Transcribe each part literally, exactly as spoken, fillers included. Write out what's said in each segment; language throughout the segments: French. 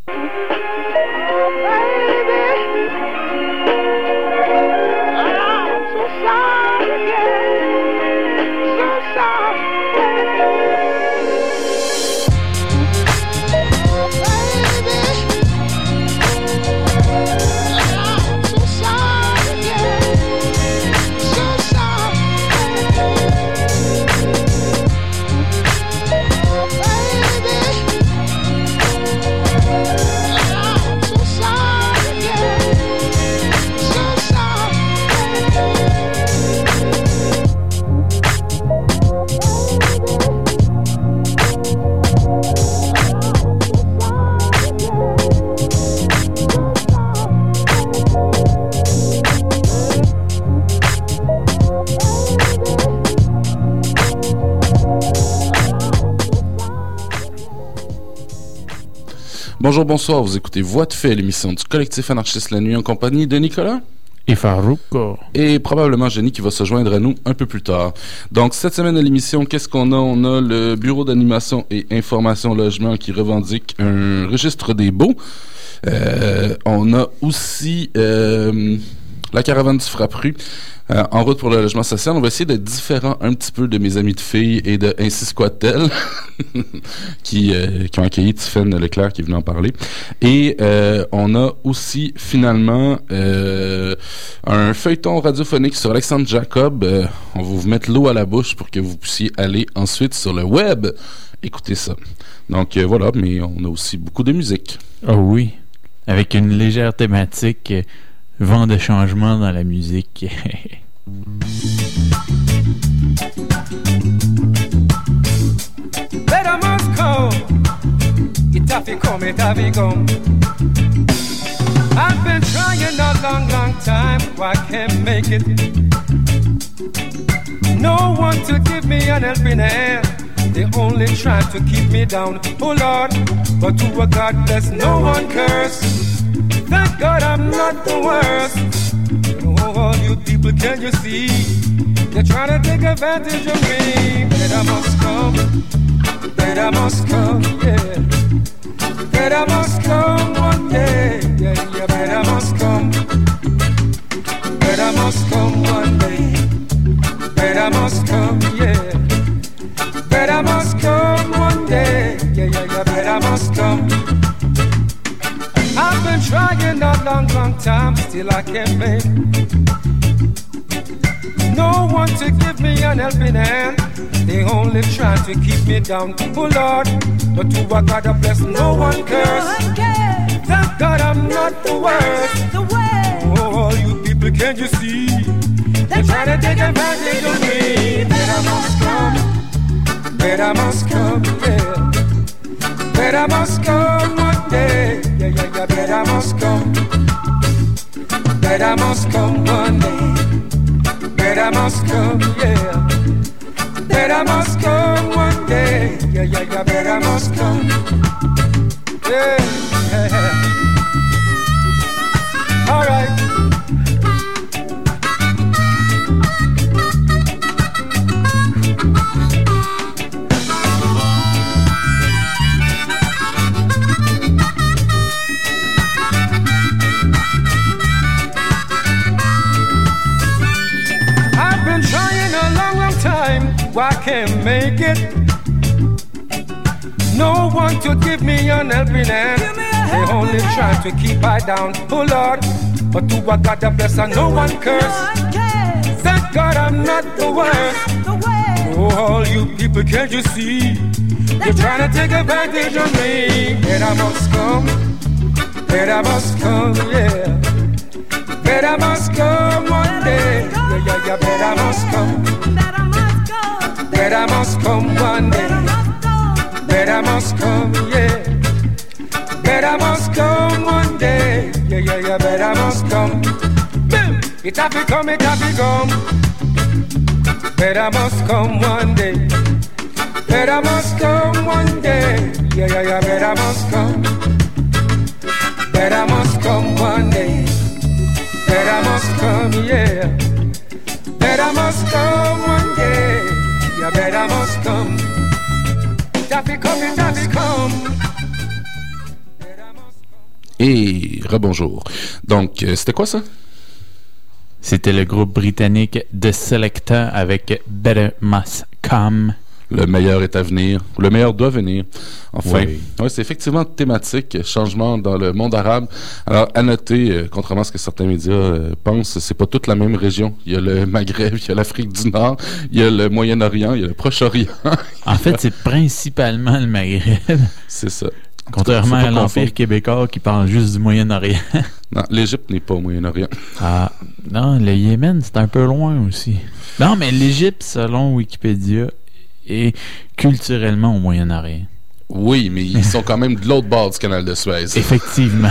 Bonjour, bonsoir, vous écoutez Voix de fait, l'émission du collectif anarchiste La Nuit en compagnie de Nicolas et Farouko. Et probablement Jenny qui va se joindre à nous un peu plus tard. Donc, cette semaine à l'émission, qu'est-ce qu'on a? On a le Bureau d'animation et information logement qui revendique un registre des baux. Euh, on a aussi euh, la caravane du Frappru. Euh, en route pour le logement social, on va essayer d'être différent un petit peu de mes amis de filles et de Ainsi Squat-Tel qui, euh, qui ont accueilli Tiffaine Leclerc qui est venu en parler. Et euh, on a aussi finalement euh, un feuilleton radiophonique sur Alexandre Jacob. Euh, on va vous mettre l'eau à la bouche pour que vous puissiez aller ensuite sur le web écouter ça. Donc euh, voilà, mais on a aussi beaucoup de musique. Oh oui, avec une légère thématique... Euh... vent de changement dans la musique. Better must come. It have to come, it have to come. I've been trying a long, long time, I can't make it. No one to give me an helping hand. They only try to keep me down. Oh Lord, but to a God bless, no one curse. Thank God I'm not the worst. Oh, all you people, can you see? They're trying to take advantage of me. Better must come. Better must come, yeah. Better must come one day. Yeah, yeah, better must come. Better must come one day. Better must come, yeah. Better must come one day. Yeah, yeah, yeah, better must come. I've been trying a long, long time, still I can't make. No one to give me an helping hand. They only try to keep me down. Oh Lord, but to a God of bless, no one curse. Thank God I'm not the worst. Oh, all you people, can't you see? They're trying to take advantage of me. Better must come. Better must come, yeah. Better must come one day. Yeah, yeah, yeah, better must come. Better must come one day. Better must come, yeah. Better must come one day. Yeah, yeah, yeah, better must come. Yeah, yeah, yeah. All right. I can't make it. No one to give me an helping hand. They only try to keep I down. Oh Lord, but to a God that bless and no one curse. Thank God I'm not the worst. Oh, all you people, can't you see? They're trying to take advantage of me. Better must come. Better must come, yeah. Better must come one day. Yeah, yeah, yeah, better must come. Better must come one day. Better must come, yeah. Better must come one day. Yeah, yeah, yeah, better must come. Boom! It have to come, it have to come. Better must come one day. Better must come one day. Yeah, yeah, yeah, better must come. Better must come one day. Better must come, yeah. Better must come one day. Yeah, better must come. Daffy come, Daffy come. Et rebonjour. Donc, euh, c'était quoi ça? C'était le groupe britannique The Selecta avec Better Must Come. Le meilleur est à venir. Le meilleur doit venir. Enfin, oui. Ouais, c'est effectivement thématique, changement dans le monde arabe. Alors, à noter, euh, contrairement à ce que certains médias euh, pensent, c'est pas toute la même région. Il y a le Maghreb, il y a l'Afrique du Nord, il y a le Moyen-Orient, il y a le Proche-Orient. En fait, c'est principalement le Maghreb. C'est ça. Contrairement à l'Empire québécois qui parle juste du Moyen-Orient. Non, l'Égypte n'est pas au Moyen-Orient. Ah, non, le Yémen, c'est un peu loin aussi. Non, mais l'Égypte, selon Wikipédia, est culturellement au Moyen-Orient. Oui, mais ils sont quand même de l'autre bord du canal de Suez. Effectivement.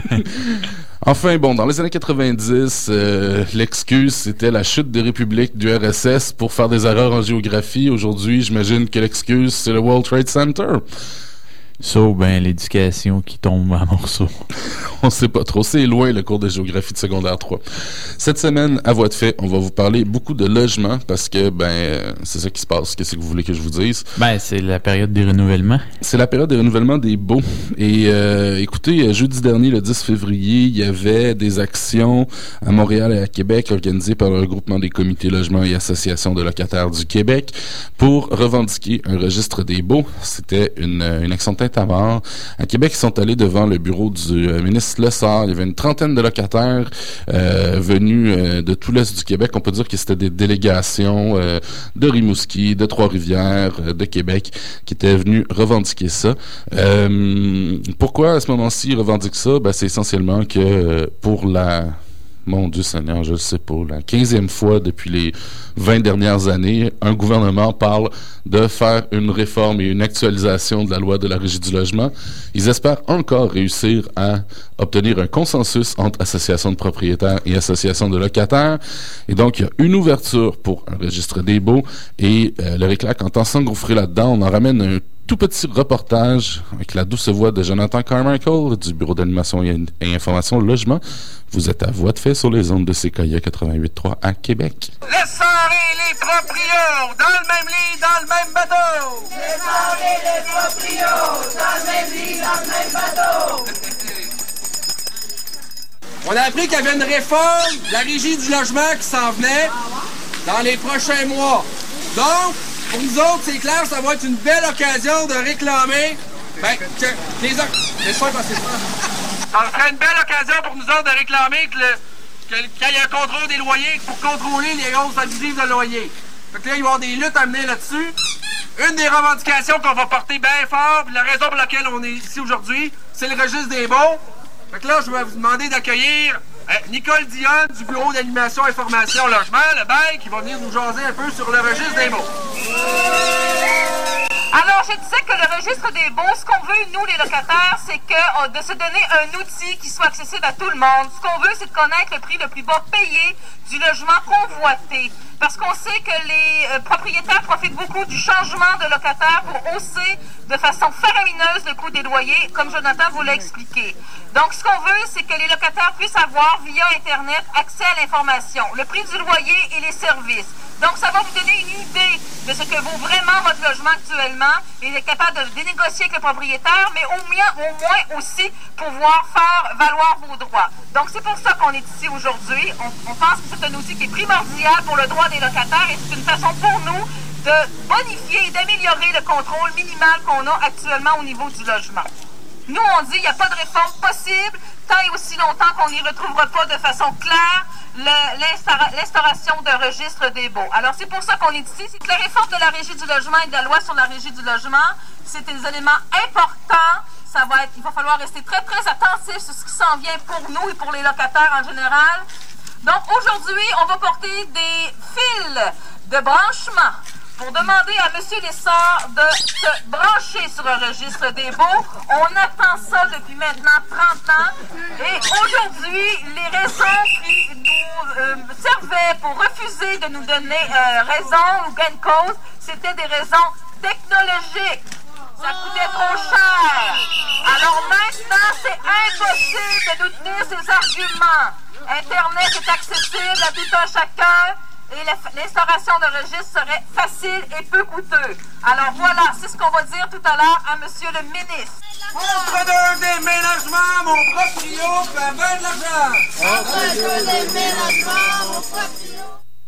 Enfin, bon, dans les années quatre-vingt-dix, euh, l'excuse, c'était la chute des républiques du R S S pour faire des erreurs en géographie. Aujourd'hui, j'imagine que l'excuse, c'est le World Trade Center. Sauf, ben, l'éducation qui tombe à morceaux. On sait pas trop. C'est loin le cours de géographie de secondaire trois. Cette semaine, à voix de fait, on va vous parler beaucoup de logement parce que, ben, c'est ça qui se passe. Qu'est-ce que vous voulez que je vous dise? Ben, c'est la période des renouvellements. C'est la période des renouvellements des baux. Et, euh, écoutez, jeudi dernier, le dix février, il y avait des actions à Montréal et à Québec organisées par le regroupement des comités logements et associations de locataires du Québec pour revendiquer un registre des baux. C'était une, une action de tête à mort. À Québec, ils sont allés devant le bureau du euh, ministre Lessard. Il y avait une trentaine de locataires euh, venus euh, de tout l'est du Québec. On peut dire que c'était des délégations euh, de Rimouski, de Trois-Rivières, euh, de Québec, qui étaient venus revendiquer ça. Euh, pourquoi, à ce moment-ci, ils revendiquent ça? Ben, c'est essentiellement que euh, pour la... Mon Dieu Seigneur, je ne sais pas, la quinzième fois depuis les vingt dernières années, un gouvernement parle de faire une réforme et une actualisation de la loi de la Régie du logement. Ils espèrent encore réussir à obtenir un consensus entre associations de propriétaires et associations de locataires. Et donc, il y a une ouverture pour un registre des baux et euh, le Réclac entend s'engouffrer là-dedans. On en ramène un tout petit reportage avec la douce voix de Jonathan Carmichael du Bureau d'animation et, et information logement. Vous êtes à voix de fait sur les ondes de C K I A quatre-vingt-huit point trois à Québec. Lessard et les proprios dans le même lit, dans le même bateau. Lessard et les proprios dans le même lit, dans le même bateau. On a appris qu'il y avait une réforme de la Régie du logement qui s'en venait dans les prochains mois. Donc, pour nous autres, c'est clair, ça va être une belle occasion de réclamer ben, que les... C'est sûr parce que ça serait une belle occasion pour nous autres de réclamer que le, que, qu'il y ait un contrôle des loyers pour contrôler les hausses abusives de loyers. Fait que là, il va y avoir des luttes à mener là-dessus. Une des revendications qu'on va porter bien fort, puis la raison pour laquelle on est ici aujourd'hui, c'est le registre des baux. Fait que là, je vais vous demander d'accueillir euh, Nicole Dionne du Bureau d'animation information logement, le B A I, qui va venir nous jaser un peu sur le registre des baux. Alors, je disais que le registre des baux, ce qu'on veut, nous, les locataires, c'est que euh, de se donner un outil qui soit accessible à tout le monde. Ce qu'on veut, c'est de connaître le prix le plus bas payé du logement convoité. Parce qu'on sait que les euh, propriétaires profitent beaucoup du changement de locataires pour hausser de façon faramineuse le coût des loyers, comme Jonathan vous l'a expliqué. Donc, ce qu'on veut, c'est que les locataires puissent avoir, via Internet, accès à l'information, le prix du loyer et les services. Donc, ça va vous donner une idée de ce que vaut vraiment votre logement actuellement et être capable de dénégocier avec le propriétaire, mais au moins, au moins aussi pouvoir faire valoir vos droits. Donc, c'est pour ça qu'on est ici aujourd'hui. On, on pense que c'est un outil qui est primordial pour le droit des locataires et c'est une façon pour nous de bonifier et d'améliorer le contrôle minimal qu'on a actuellement au niveau du logement. Nous, on dit qu'il n'y a pas de réforme possible tant et aussi longtemps qu'on n'y retrouvera pas de façon claire le, l'instaura, l'instauration d'un registre des baux. Alors, c'est pour ça qu'on est ici. C'est que la réforme de la Régie du logement et de la loi sur la Régie du logement, c'est des éléments importants. Ça va être, il va falloir rester très, très attentif sur ce qui s'en vient pour nous et pour les locataires en général. Donc, aujourd'hui, on va porter des fils de branchement pour demander à M. Lessard de se brancher sur un registre des baux. On attend ça depuis maintenant trente ans. Et aujourd'hui, les raisons qui nous euh, servaient pour refuser de nous donner euh, raison ou gain de cause, c'était des raisons technologiques. Ça coûtait trop cher. Alors maintenant, c'est impossible de nous tenir ces arguments. Internet est accessible à tout un chacun. Et l'instauration de registre serait facile et peu coûteux. Alors voilà, c'est ce qu'on va dire tout à l'heure à Monsieur le ministre. Entre deux déménagements, mon propre proprio peut avoir de l'argent. On va jouer des ménagements, mon proprio.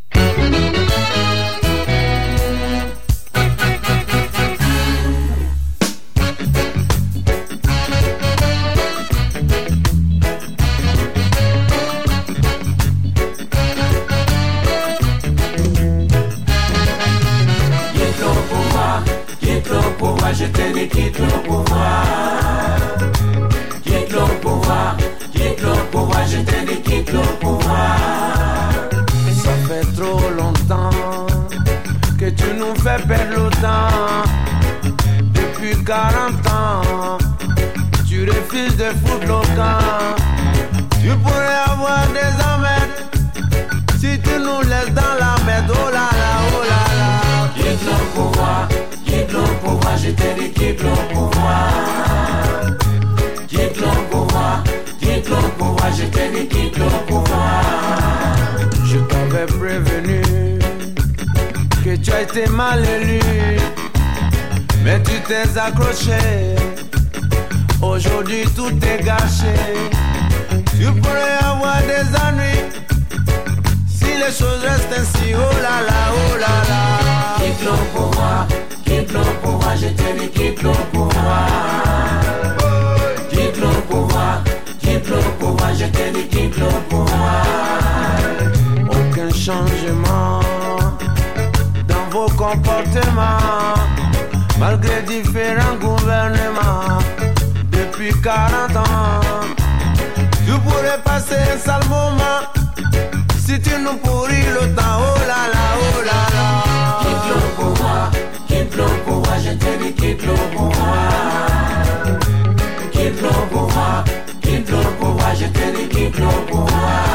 Je te dis quitte le pouvoir, quitte le pouvoir, quitte le pouvoir, je te dis quitte le pouvoir. Ça fait trop longtemps que tu nous fais perdre le temps. Depuis quarante ans, tu refuses de foutre le camp. Tu pourrais avoir des emmerdes si tu nous laisses dans la merde. Oh là là, oh là là. Quitte le pouvoir, quitte le pouvoir, je te dis quitte le pouvoir. Quitte le pouvoir, quitte le pouvoir, je te dis quitte le pouvoir. Je t'avais prévenu que tu as été mal élu, mais tu t'es accroché. Aujourd'hui tout est gâché. Tu pourrais avoir des ennuis si les choses restent ainsi. Oh là là, oh là là. Quitte le pouvoir, quitte le pouvoir, je te dis quitte le pouvoir. Quitte le pouvoir, quitte le pouvoir, je te dis quitte le pouvoir. Aucun changement dans vos comportements, malgré différents gouvernements. Depuis quarante ans, tu pourrais passer un sale moment si tu nous pourris le temps. Oh là là, oh là là. Quitte le pouvoir, quitte le pouvoir, je te dis quitte le pouvoir. Quitte le pouvoir, quitte le pouvoir, je te dis quitte le pouvoir.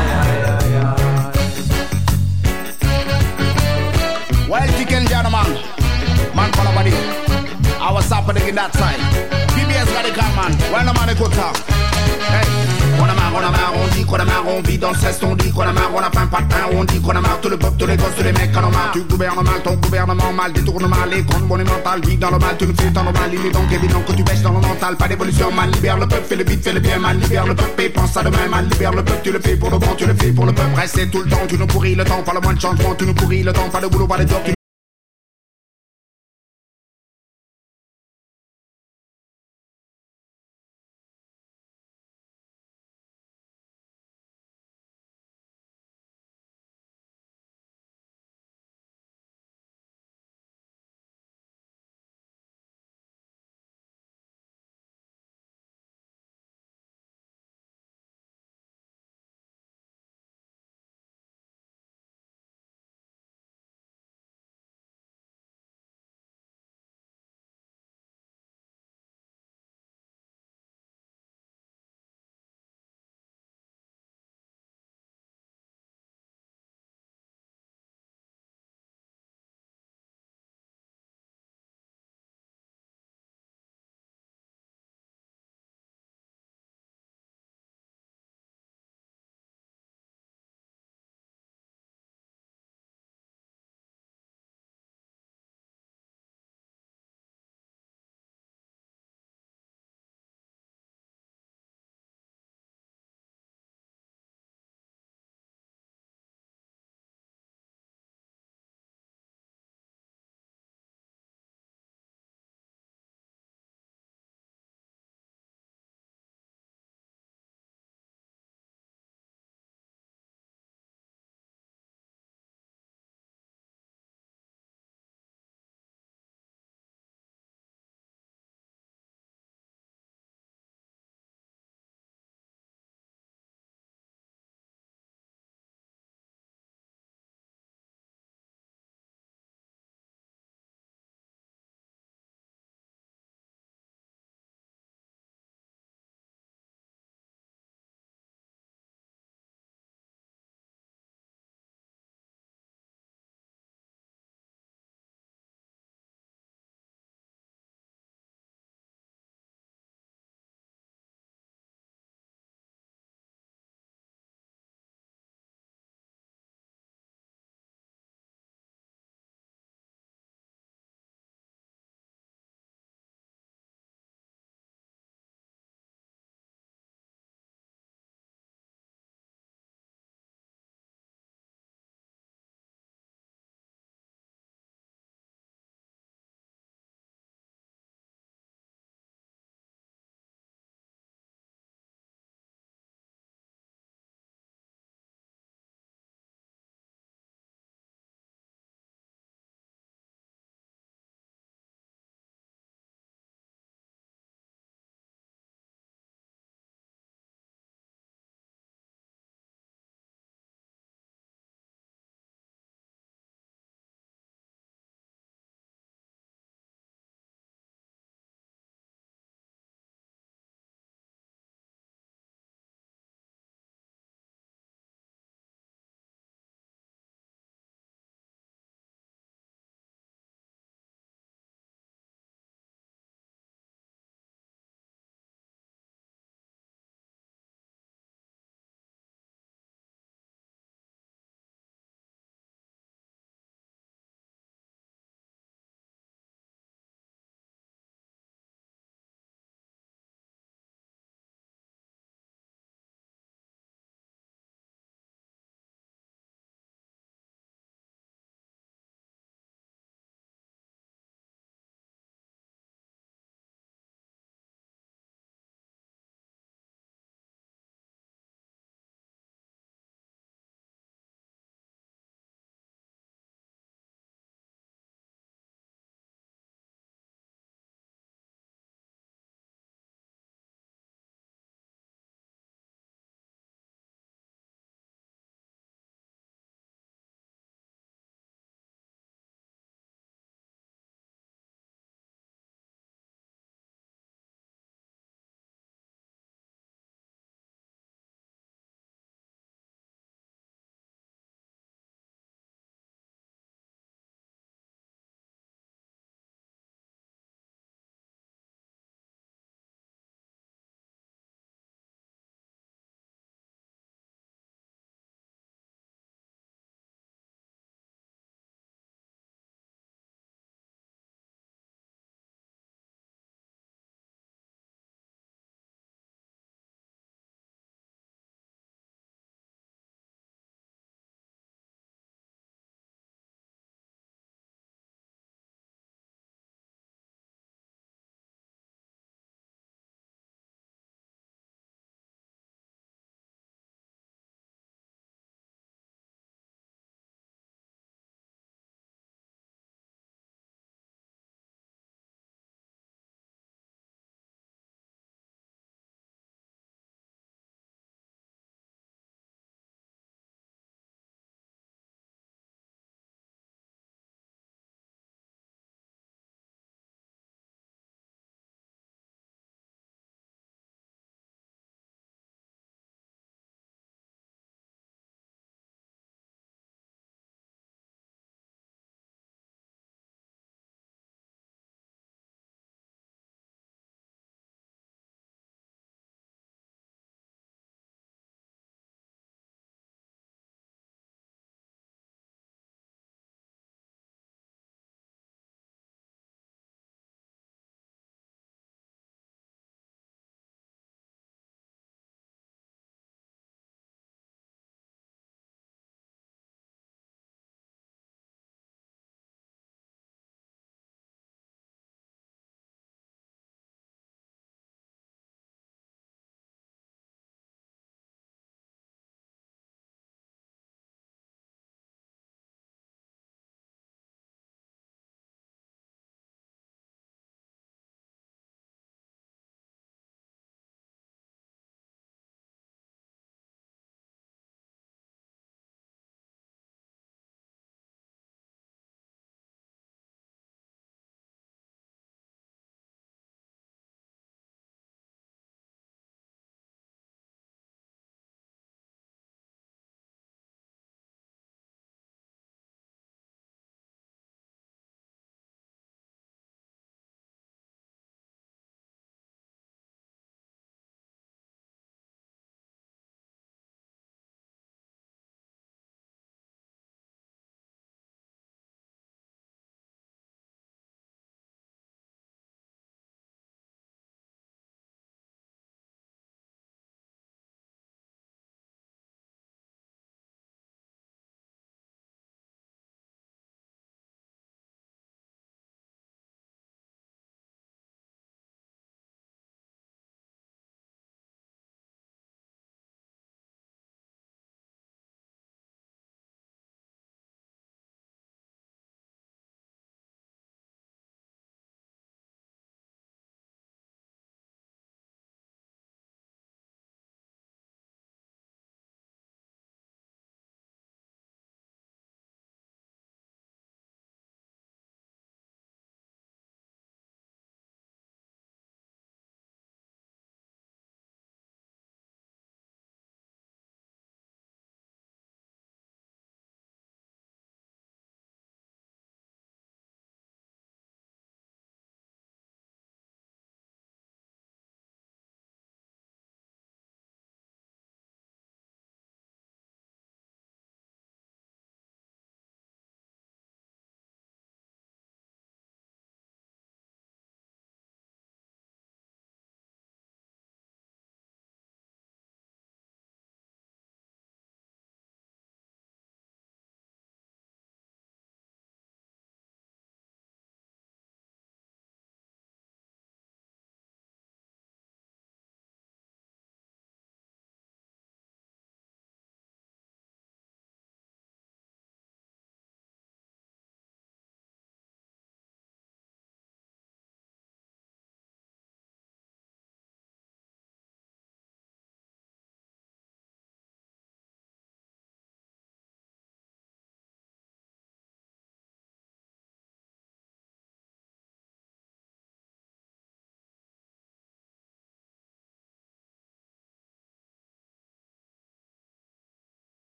Well, chicken gentlemen, man for nobody. I was happening in that side. P B S radical man, well no man écoute ça. Hey, on a marre, on a marre, on dit qu'on a marre, on vit dans le stress, on dit qu'on a marre, on a faim, pas de pain, on dit qu'on a marre, tout le peuple, tous les gosses, tous les mecs, qu'on a marre. Tu gouvernes mal, ton gouvernement mal, détourne mal, les comptes monumentales, vivent dans le mal, tu nous fais dans le mal, il est donc évident que tu baisses dans le mental, pas d'évolution, mal, libère le peuple, fais le vite, fais le bien, mal, libère le peuple, et pense à demain, mal, libère le peuple, tu le fais pour le bon, tu le fais pour le peuple, restez tout le temps, tu nous pourris le temps, pas le moins de changement, tu nous pourris le temps, pas de boulot, pas de job, tu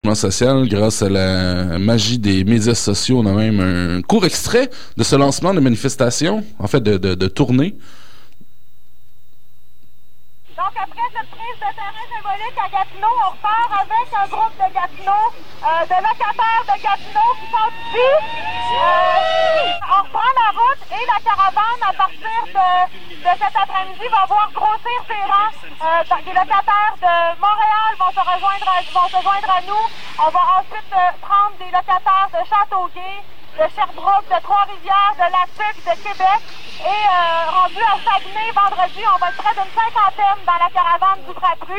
social, grâce à la magie des médias sociaux. On a même un court extrait de ce lancement de manifestation, en fait de, de, de tournée. Donc, après cette prise de terrain symbolique à Gatineau, on repart avec un groupe de Gatineau, euh, de locataires de Gatineau qui sont ici. Euh, on reprend la route et la caravane, à partir de, de cet après-midi, va voir grossir ses rangs. Euh, les locataires de Montréal vont se rejoindre à, vont se joindre à nous. On va ensuite euh, prendre des locataires de Châteauguay, de Sherbrooke, de Trois-Rivières, de Latuc, de Québec. Et euh, rendu à Saguenay, vendredi, on va être près d'une cinquantaine dans la caravane du Frappru.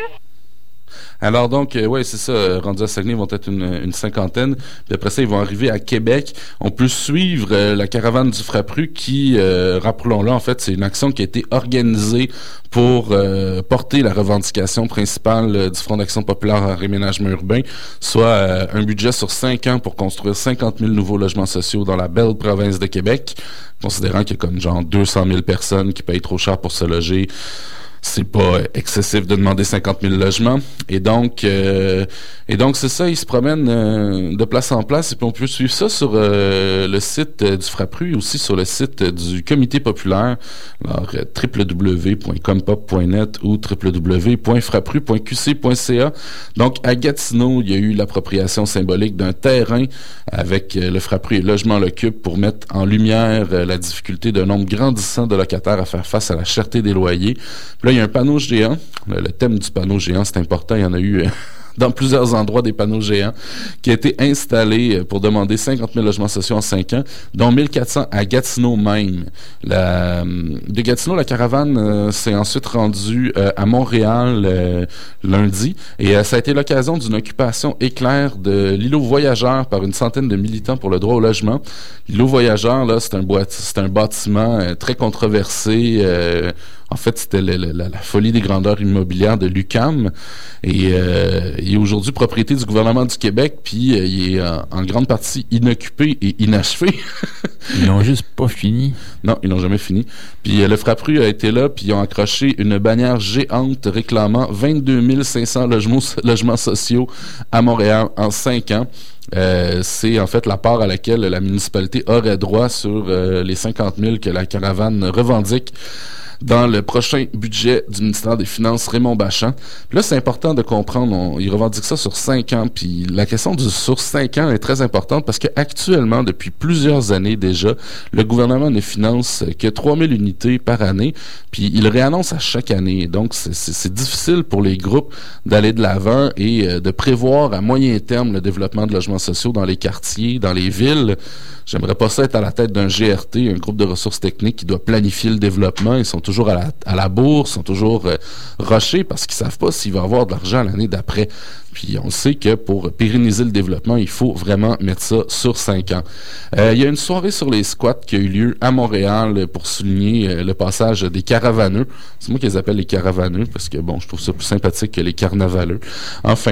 Alors donc, euh, ouais, c'est ça, euh, rendus à Saguenay, ils vont être une, une cinquantaine. Puis après ça, ils vont arriver à Québec. On peut suivre euh, la caravane du Frappru qui, euh, rappelons-le, en fait, c'est une action qui a été organisée pour euh, porter la revendication principale euh, du Front d'action populaire en réménagement urbain, soit euh, un budget sur cinq ans pour construire cinquante mille nouveaux logements sociaux dans la belle province de Québec, considérant qu'il y a comme genre deux cent mille personnes qui payent trop cher pour se loger. C'est pas excessif de demander cinquante mille logements. Et donc, euh, et donc c'est ça, ils se promènent euh, de place en place. Et puis on peut suivre ça sur euh, le site euh, du Frappru et aussi sur le site euh, du Comité populaire. Alors, euh, w w w point compop point net ou w w w point frappru point q c point c a. Donc, à Gatineau, il y a eu l'appropriation symbolique d'un terrain avec euh, le Frappru et Logement l'Occupe pour mettre en lumière euh, la difficulté d'un nombre grandissant de locataires à faire face à la cherté des loyers. Puis là, il y a un panneau géant. Le, le thème du panneau géant, c'est important. Il y en a eu euh, dans plusieurs endroits des panneaux géants qui a été installé pour demander cinquante mille logements sociaux en cinq ans, dont mille quatre cents à Gatineau même. La, de Gatineau, la caravane euh, s'est ensuite rendue euh, à Montréal euh, lundi et euh, ça a été l'occasion d'une occupation éclair de l'îlot Voyageur par une centaine de militants pour le droit au logement. L'îlot Voyageur, là, c'est un, boît, c'est un bâtiment euh, très controversé. Euh, En fait, c'était le, le, la, la folie des grandeurs immobilières de l'U Q A M. Et euh, il est aujourd'hui propriété du gouvernement du Québec, puis euh, il est euh, en grande partie inoccupé et inachevé. Ils n'ont juste pas fini. Non, ils n'ont jamais fini. Puis euh, le Frappru a été là, puis ils ont accroché une bannière géante réclamant vingt-deux mille cinq cents logements, logements sociaux à Montréal en cinq ans. Euh, c'est en fait la part à laquelle la municipalité aurait droit sur euh, les cinquante mille que la caravane revendique dans le prochain budget du ministère des Finances, Raymond Bachand. Puis là, c'est important de comprendre, on, il revendique ça sur cinq ans, puis la question du sur cinq ans est très importante parce qu'actuellement, depuis plusieurs années déjà, le gouvernement ne finance que trois mille unités par année, puis il réannonce à chaque année. Donc, c'est, c'est, c'est difficile pour les groupes d'aller de l'avant et euh, de prévoir à moyen terme le développement de logements sociaux dans les quartiers, dans les villes. J'aimerais pas ça être à la tête d'un G R T, un groupe de ressources techniques qui doit planifier le développement. Ils sont toujours à la, à la bourse, sont toujours euh, rushés parce qu'ils savent pas s'il va y avoir de l'argent l'année d'après. Puis on sait que pour pérenniser le développement, il faut vraiment mettre ça sur cinq ans. Euh, il y a une soirée sur les squats qui a eu lieu à Montréal pour souligner euh, le passage des caravaneux. C'est moi qui les appelle les caravaneux parce que bon, je trouve ça plus sympathique que les carnavaleux. Enfin.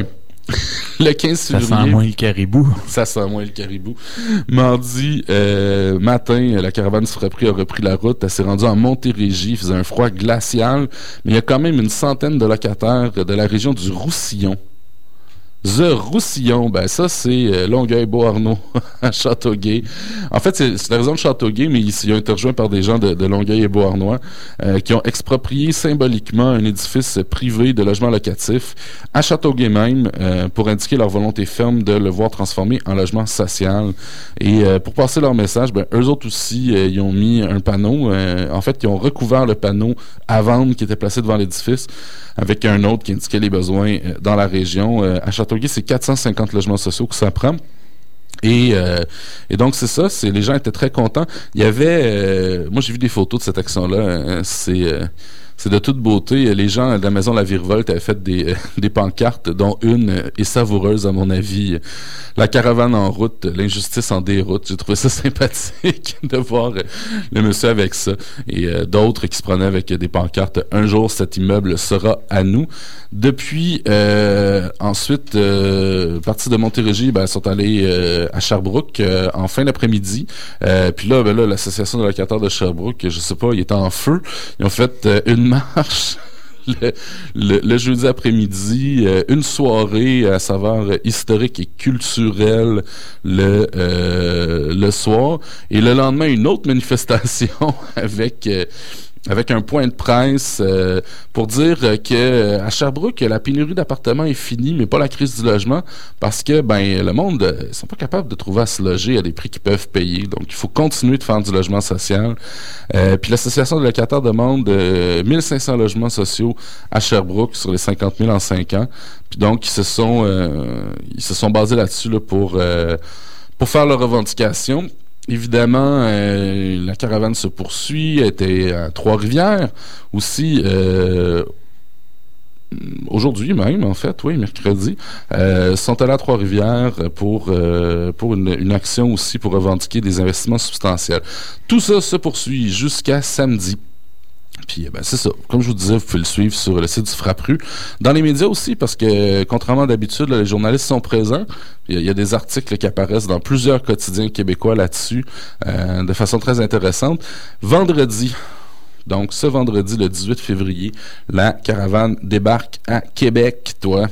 Le quinze février. Ça sent moins le caribou. Ça sent moins le caribou. Mardi euh, matin, la caravane du Frappru a repris la route. Elle s'est rendue en Montérégie. Il faisait un froid glacial. Mais il y a quand même une centaine de locataires de la région du Roussillon. The Roussillon, ben ça c'est euh, Longueuil-Beauharnois à Châteauguay. En fait, c'est, c'est la région de Châteauguay, mais ils, ils ont été rejoints par des gens de, de Longueuil et Beauharnois euh, qui ont exproprié symboliquement un édifice privé de logement locatif à Châteauguay même euh, pour indiquer leur volonté ferme de le voir transformé en logement social. Et euh, pour passer leur message, ben eux autres aussi, euh, ils ont mis un panneau. Euh, en fait, ils ont recouvert le panneau à vendre qui était placé devant l'édifice avec un autre qui indiquait les besoins euh, dans la région. Euh, à Châteauguay, c'est quatre cent cinquante logements sociaux que ça prend. Et, euh, et donc, c'est ça, c'est, les gens étaient très contents. Il y avait... Euh, moi, j'ai vu des photos de cette action-là. Hein, c'est... Euh, C'est de toute beauté. Les gens de la maison La Virevolte avaient fait des, euh, des pancartes, dont une euh, est savoureuse, à mon avis. La caravane en route, l'injustice en déroute. J'ai trouvé ça sympathique de voir euh, le monsieur avec ça. Et euh, d'autres qui se prenaient avec des pancartes. Un jour, cet immeuble sera à nous. Depuis, euh, ensuite, euh, partis de Montérégie, ben, sont allés euh, à Sherbrooke euh, en fin d'après-midi. Euh, puis là, ben là, l'association de locataires de Sherbrooke, je sais pas, il était en feu. Ils ont fait euh, une marche le, le, le jeudi après-midi, euh, une soirée à saveur historique et culturelle le, euh, le soir. Et le lendemain, une autre manifestation avec... Euh, avec un point de presse euh, pour dire que euh, à Sherbrooke, la pénurie d'appartements est finie, mais pas la crise du logement, parce que ben le monde euh, ils sont pas capables de trouver à se loger à des prix qu'ils peuvent payer. Donc, il faut continuer de faire du logement social. Euh, puis l'association de locataires demande euh, mille cinq cents logements sociaux à Sherbrooke sur les cinquante mille en cinq ans. Puis donc, ils se sont euh, ils se sont basés là-dessus là, pour euh, pour faire leurs revendications. Évidemment, euh, la caravane se poursuit, elle était à Trois-Rivières aussi, euh, aujourd'hui même, en fait, oui, mercredi, euh, sont allés à Trois-Rivières pour, euh, pour une, une action aussi pour revendiquer des investissements substantiels. Tout ça se poursuit jusqu'à samedi. Puis, ben, c'est ça. Comme je vous disais, vous pouvez le suivre sur le site du Frappru. Dans les médias aussi, parce que, contrairement d'habitude, là, les journalistes sont présents. Il y, y a des articles qui apparaissent dans plusieurs quotidiens québécois là-dessus, euh, de façon très intéressante. Vendredi, donc ce vendredi, le dix-huit février, la caravane débarque à Québec, toi.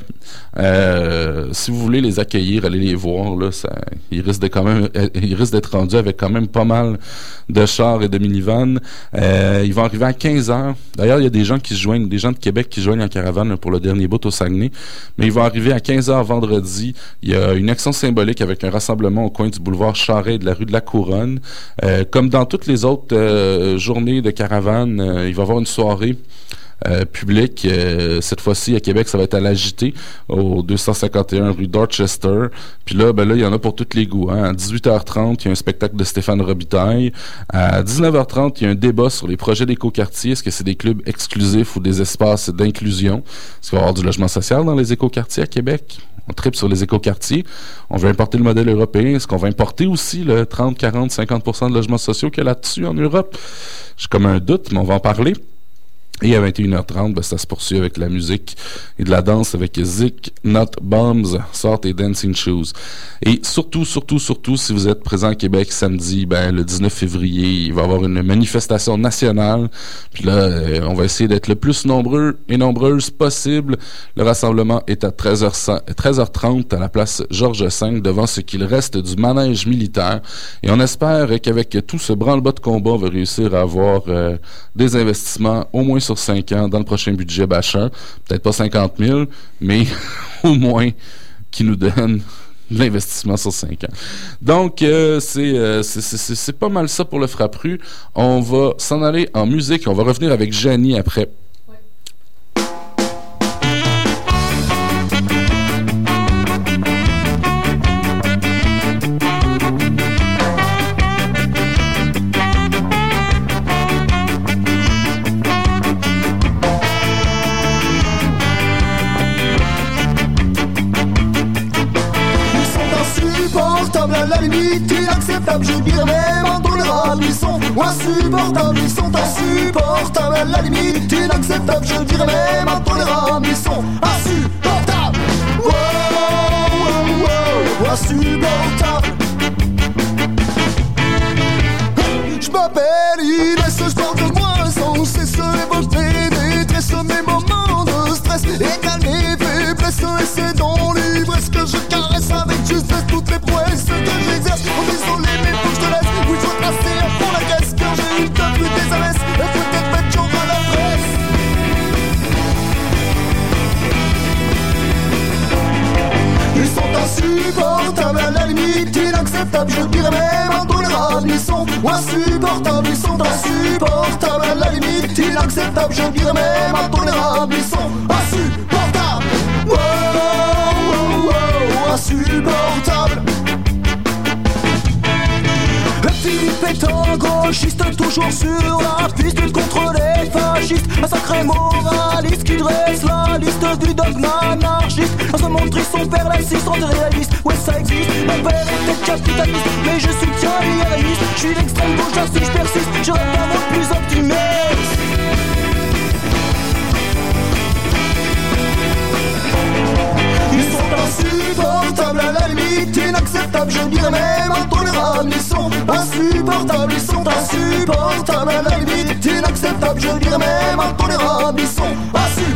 Euh, si vous voulez les accueillir, allez les voir, là, ça, ils risquent de quand même, ils risquent d'être rendus avec quand même pas mal de chars et de minivans. Euh, ils vont arriver à quinze heures. D'ailleurs, il y a des gens qui se joignent, des gens de Québec qui se joignent en caravane là, pour le dernier bout au Saguenay. Mais ils vont arriver à quinze heures vendredi. Il y a une action symbolique avec un rassemblement au coin du boulevard Charest et de la rue de la Couronne. Euh, comme dans toutes les autres euh, journées de caravane, Euh, il va y avoir une soirée euh, publique. Euh, cette fois-ci, à Québec, ça va être à l'A J T, au deux cent cinquante et un rue Dorchester. Puis là, ben là, il y en a pour tous les goûts. Hein. À dix-huit heures trente, il y a un spectacle de Stéphane Robitaille. À dix-neuf heures trente, il y a un débat sur les projets d'écoquartiers. Est-ce que c'est des clubs exclusifs ou des espaces d'inclusion? Est-ce qu'il va y avoir du logement social dans les écoquartiers à Québec? On tripe sur les écoquartiers. On veut importer le modèle européen. Est-ce qu'on va importer aussi le trente, quarante, cinquante pour cent de logements sociaux qu'il y a là-dessus en Europe? J'ai comme un doute, mais on va en parler. Et à vingt et une heures trente, ben, ça se poursuit avec la musique et de la danse avec Zik, Not Bombs, Sort et Dancing Shoes. Et surtout, surtout, surtout, si vous êtes présent à Québec samedi, ben, le dix-neuf février, il va y avoir une manifestation nationale. Puis là, euh, on va essayer d'être le plus nombreux et nombreuses possible. Le rassemblement est à treize heures trente à la place Georges cinq devant ce qu'il reste du manège militaire. Et on espère qu'avec tout ce branle-bas de combat, on va réussir à avoir euh, des investissements au moins sur cinq ans dans le prochain budget Bachan. Peut-être pas cinquante mille, mais au moins qui nous donne l'investissement sur cinq ans. Donc, euh, c'est, euh, c'est, c'est, c'est pas mal ça pour le Frappru. On va s'en aller en musique. On va revenir avec Janie après. Inacceptables, je dirais même intolérables. Ils sont insupportables, ils sont insupportables. À la limite, inacceptables, je dirais même intolérables. Ils sont insupportables. Wow, wow, wow, insupportables. Je m'appelle Inès, je porte de moi sans cesse évoquer détresse, mes moments de stress. Égale mes faiblesses et c'est dans l'ivresse que je caresse avec justesse toutes les prouesses que j'exerce. Oh désolé mais faut que je te laisse. Oui je dois tracer à fond la caisse car j'ai une teuf, des S M S et peut-être mettre jour à la presse. Ils sont insupportables, à la limite inacceptables, je dirais même intolérables. Ils sont insupportables, ils sont insupportables, à la limite inacceptables, je dirais même intolérables. Ils sont insupportables. Wow, wow, wow, insupportables. Philippe est un gauchiste, toujours sur la piste contre les fascistes. Un sacré moraliste qui dresse la liste du dogme anarchiste. Dans ce monde triste, son père l'assistant de réaliste. Ouais, ça existe, mon père était capitaliste, mais je soutiens l'irréaliste. Je suis l'extrême gauche, ainsi je persiste, je rêve d'un monde plus optimiste. Ils sont insupportables, à la limite inacceptables, je dirais même intolérables. Ils sont insupportables, ils sont insupportables, à la limite inacceptables, je dirais même intolérables. Ils sont insupportables.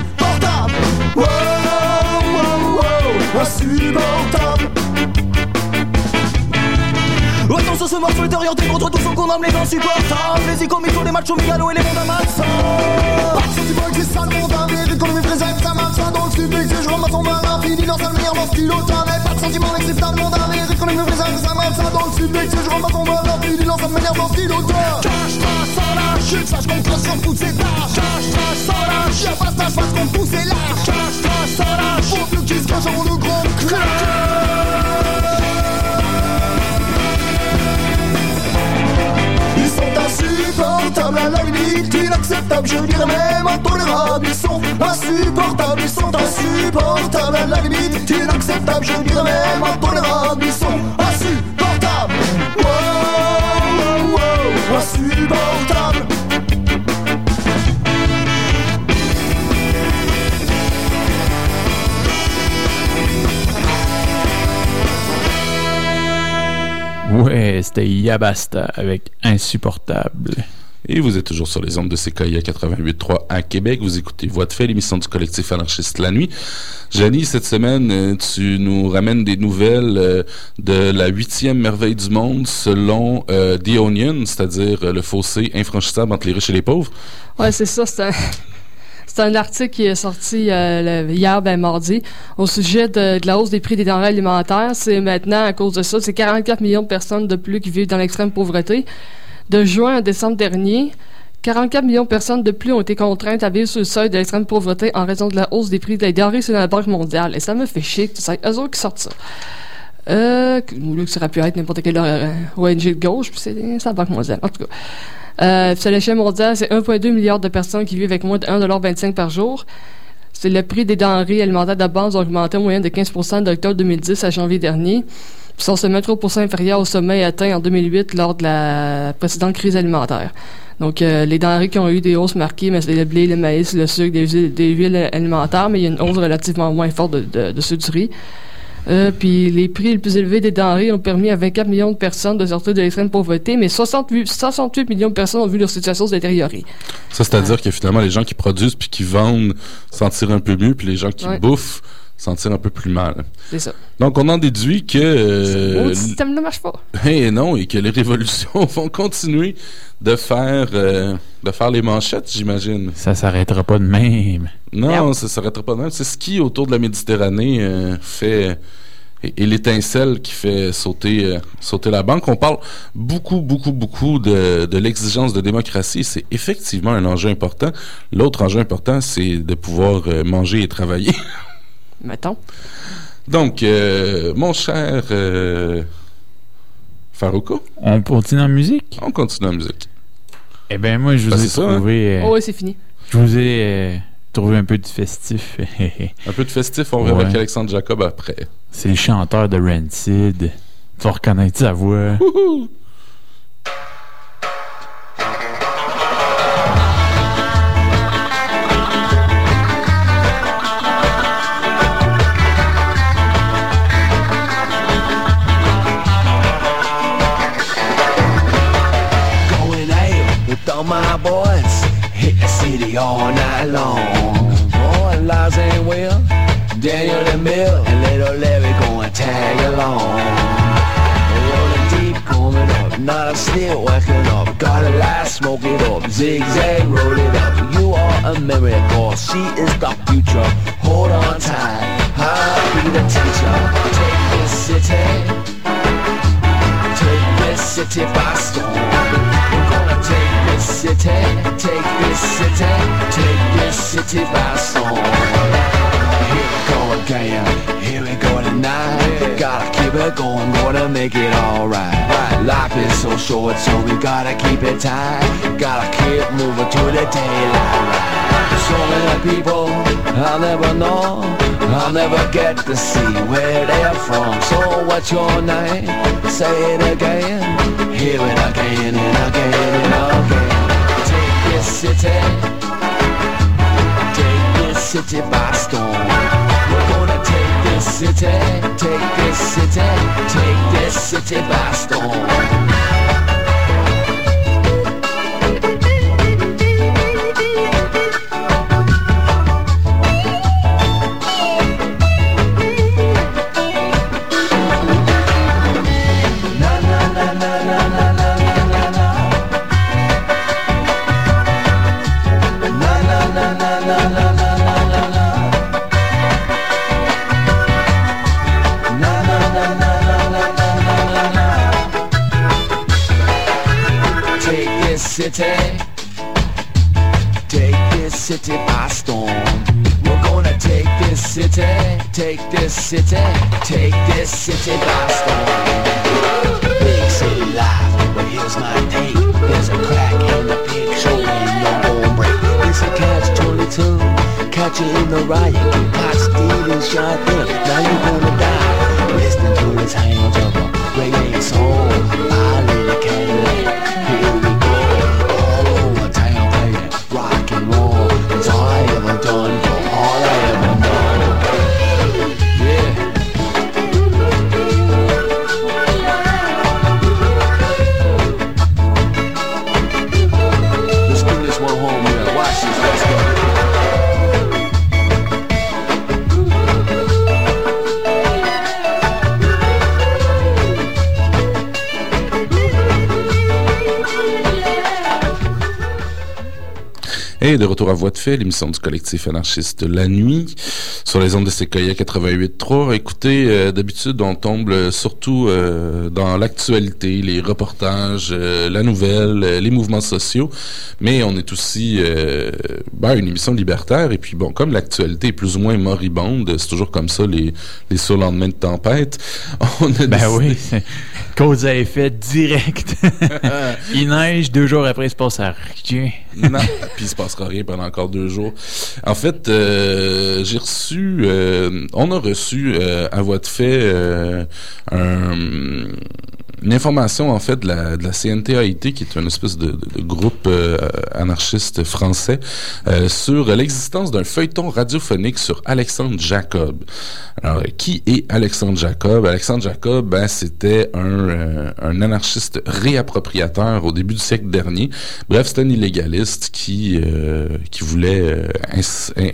morceau est orienté contre tous ceux qu'on nomme les insupportables. Les icônes, les machos, mégalos et les mondes à malsains. Pas de sentiment que c'est ça le monde à vivre. L'économie présente, ça malsain dans le subject. Je remasse en main l'infini dans sa lumière, dans ce pilotage. Pas de sentiment acceptable, le monde à vivre. L'économie présente, ça malsain dans le subject. Je remasse en main l'infini dans sa lumière, dans ce pilotage. Cache, trace, sans la chute, sache qu'on croise sur toutes ces tâches. Cache, trace, sans la chute, y'a pas de tâche parce qu'on pousse et lâche. Cache, trace, sans la chute, faut plus qu'ils se cachent en le grand clash. Insupportables à la limite, inacceptables, je dirais même intolérables. Ils sont insupportables, ils sont insupportables à la limite, inacceptables, je dirais même intolérables. Ils sont insupportables, wow, wow, wow, insupportables. Ouais, c'était Yabasta avec Insupportable. Et vous êtes toujours sur les ondes de C K I A quatre-vingt-huit trois à Québec. Vous écoutez Voix de fait, l'émission du collectif anarchiste La Nuit. Janie, cette semaine, tu nous ramènes des nouvelles de la huitième merveille du monde selon euh, The Onion, c'est-à-dire le fossé infranchissable entre les riches et les pauvres. Ouais, c'est ça, c'est un... C'est un article qui est sorti euh, le, hier, ben mardi, au sujet de, de la hausse des prix des denrées alimentaires. C'est maintenant, à cause de ça, c'est quarante-quatre millions de personnes de plus qui vivent dans l'extrême pauvreté. De juin à décembre dernier, quarante-quatre millions de personnes de plus ont été contraintes à vivre sous le seuil de l'extrême pauvreté en raison de la hausse des prix des denrées selon la Banque mondiale. Et ça me fait chier que c'est eux autres qui sortent ça. Euh, ou là, que ça aurait pu être n'importe quelle euh, O N G de gauche, puis c'est, c'est la Banque mondiale. En tout cas. Euh, sur l'échelle mondiale, c'est un virgule deux milliard de personnes qui vivent avec moins de un dollar vingt-cinq par jour. C'est le prix des denrées alimentaires de base ont augmenté en moyenne de quinze pour cent d'octobre deux mille dix à janvier dernier. Ils sont seulement trois pour cent inférieurs au sommet atteint en deux mille huit lors de la précédente crise alimentaire. Donc, euh, les denrées qui ont eu des hausses marquées, mais c'est le blé, le maïs, le sucre, des, huiles, des huiles alimentaires, mais il y a une hausse relativement moins forte de, de, de ceux du riz. Euh, puis les prix les plus élevés des denrées ont permis à vingt-quatre millions de personnes de sortir de l'extrême pauvreté, mais soixante-huit, soixante-huit millions de personnes ont vu leur situation se détériorer. Ça, c'est-à-dire que finalement, les gens qui produisent puis qui vendent s'en tirent un peu mieux, puis les gens qui ouais. bouffent s'en tirent un peu plus mal. C'est ça. Donc, on en déduit que... Euh, le système ne marche pas. Eh non, et que les révolutions vont continuer de faire euh, de faire les manchettes, j'imagine. Ça s'arrêtera pas de même. Non, ça s'arrêtera pas de même. C'est ce qui, autour de la Méditerranée, euh, fait... Et, et l'étincelle qui fait sauter euh, sauter la banque. On parle beaucoup, beaucoup, beaucoup de, de l'exigence de démocratie. C'est effectivement un enjeu important. L'autre enjeu important, c'est de pouvoir euh, manger et travailler. Mettons. Donc, euh, mon cher euh, Farouko. On continue en musique? On continue en musique. Eh bien, moi, je vous ben, ai trouvé... Ça, hein? euh, oh, oui, c'est fini. Je vous ai euh, trouvé un peu de festif. Un peu de festif, on verra ouais. avec Alexandre Jacob après. C'est le chanteur de Rancid. Tu vas reconnaître sa voix. Wouhou! My boys hit the city all night long. Boy, Lars and Will, Daniel and Bill, and little Larry going tag along. Rolling deep, coming up, not a slip, whacking up. Got a light, smoke it up, zigzag, roll it up. You are a miracle, she is the future. Hold on tight, I'll be the teacher. Take this city, take this city by storm. We're gonna take this city, take this city, take this city by storm. Here we go again, here we go tonight. Gotta keep it going, gonna make it alright. Life is so short, so we gotta keep it tight. Gotta keep moving to the daylight. So many people I'll never know, I'll never get to see where they're from. So what's your name? Say it again, hear it again and again and again. Take this city, take this city by storm. We're gonna take this city, take this city, take this city by storm. Na na na na na na. take this city, take this city by storm. Big city life, but here's my date. There's a crack in the picture and you're gon' break. It's a catch twenty-two, catch you in the riot. Get caught stealing shotgun, now you gonna die. Listening to his hands of a reggae song. I need a Cadillac, here we go. All over town playing rock and roll. It's all I ever done for all I ever know. Yeah. Let's bring this one home here. Watch this, let's go. Et de retour à Voix de fait, l'émission du collectif anarchiste La Nuit, sur les ondes de Séquoia quatre-vingt-huit trois. Écoutez, euh, d'habitude, on tombe surtout euh, dans l'actualité, les reportages, euh, la nouvelle, euh, les mouvements sociaux, mais on est aussi euh, ben, une émission libertaire, et puis bon, comme l'actualité est plus ou moins moribonde, c'est toujours comme ça, les, les surlendemains de tempête, on a Ben décidé... oui, c'est cause à effet direct. Il neige, deux jours après, il se passe à rien. Non, puis il se passera rien pendant encore deux jours. En fait, euh, j'ai reçu, euh, on a reçu euh, à Voix de fait euh, un, une information en fait de la, de la C N T A I T, qui est une espèce de, de, de groupe euh, anarchiste français, euh, sur l'existence d'un feuilleton radiophonique sur Alexandre Jacob. Alors, qui est Alexandre Jacob? Alexandre Jacob, ben, c'était un, euh, un anarchiste réappropriateur au début du siècle dernier. Bref, c'était un illégaliste qui euh, qui voulait euh, ins- in-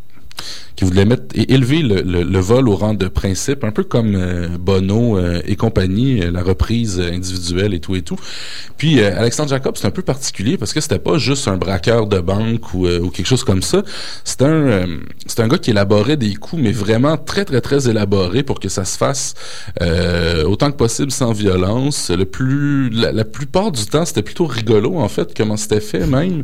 qui voulait mettre et élever le, le, le vol au rang de principe, un peu comme euh, Bono euh, et compagnie, euh, la reprise individuelle et tout et tout. Puis euh, Alexandre Jacob, c'est un peu particulier parce que c'était pas juste un braqueur de banque ou, euh, ou quelque chose comme ça. C'est un euh, c'est un gars qui élaborait des coups, mais vraiment très très très élaborés pour que ça se fasse euh, autant que possible sans violence. Le plus la, la plupart du temps, c'était plutôt rigolo en fait comment c'était fait même.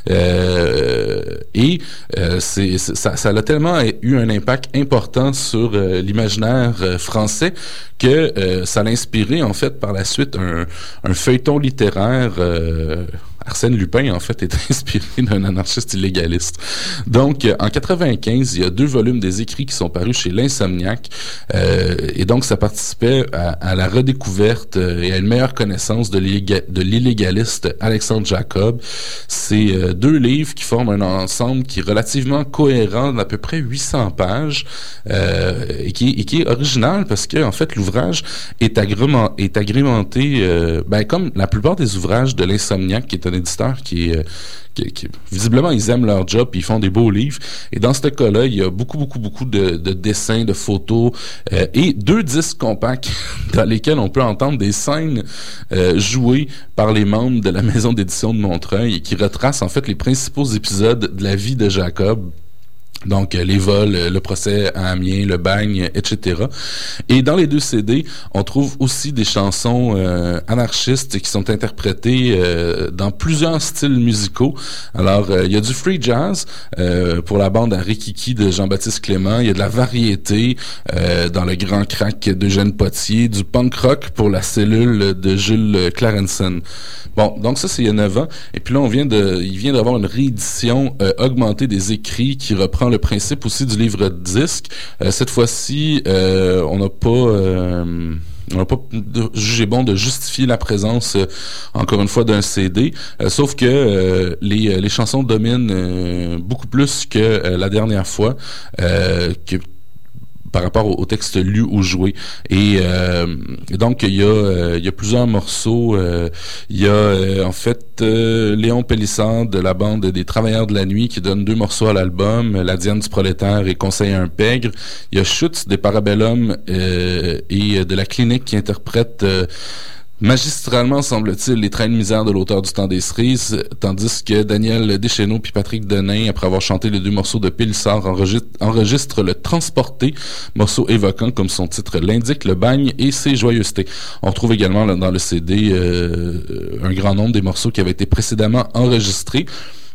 Euh, et euh, c'est, c'est ça ça a tellement eu un impact important sur euh, l'imaginaire euh, français que euh, ça l'a inspiré en fait par la suite un, un feuilleton littéraire. euh, Arsène Lupin, en fait, est inspiré d'un anarchiste illégaliste. Donc, euh, en quatre-vingt-quinze, il y a deux volumes des écrits qui sont parus chez l'Insomniac. Euh, et donc, ça participait à, à la redécouverte euh, et à une meilleure connaissance de, l'illéga- de l'illégaliste Alexandre Jacob. C'est euh, deux livres qui forment un ensemble qui est relativement cohérent, d'à peu près huit cents pages, euh, et, qui, et qui est original parce que, en fait, l'ouvrage est, agrément, est agrémenté, euh, ben, comme la plupart des ouvrages de l'Insomniac, qui est un éditeur qui est, qui, qui visiblement ils aiment leur job, puis ils font des beaux livres. Et dans ce cas-là, il y a beaucoup beaucoup beaucoup de, de dessins, de photos euh, et deux disques compacts dans lesquels on peut entendre des scènes euh, jouées par les membres de la maison d'édition de Montreuil et qui retracent en fait les principaux épisodes de la vie de Jacob. Donc, euh, les vols, euh, le procès à Amiens, le bagne, et cetera. Et dans les deux C D, on trouve aussi des chansons euh, anarchistes qui sont interprétées euh, dans plusieurs styles musicaux. Alors, euh, il y a du free jazz euh, pour la bande à Rikiki de Jean-Baptiste Clément. Il y a de la variété euh, dans le Grand Crack d'Eugène Potier. Du punk rock pour la cellule de Jules Clarenson. Bon, donc ça, c'est il y a neuf ans. Et puis là, on vient de, il vient d'avoir une réédition euh, augmentée des écrits qui reprend le principe aussi du livre disque. Euh, cette fois-ci, euh, on n'a pas... Euh, on n'a pas jugé bon de justifier la présence, euh, encore une fois, d'un C D, euh, sauf que euh, les, les chansons dominent euh, beaucoup plus que euh, la dernière fois, euh, que par rapport au, au texte lu ou joué. Et, euh, et donc, il y a, euh, il y a plusieurs morceaux. Euh, il y a, euh, en fait, euh, Léon Pélissard de la bande des Travailleurs de la Nuit qui donne deux morceaux à l'album, La Diane du Prolétaire et Conseil à un pègre. Il y a Schutz des Parabellum euh, et de la Clinique qui interprète... Euh, magistralement, semble-t-il, les trains de misère de l'auteur du Temps des cerises, tandis que Daniel Deschenaux puis Patrick Denain, après avoir chanté les deux morceaux de Pélissard, enregistre, enregistre le Transporté, morceau évoquant, comme son titre l'indique, le bagne et ses joyeusetés. On retrouve également là, dans le C D euh, un grand nombre des morceaux qui avaient été précédemment enregistrés.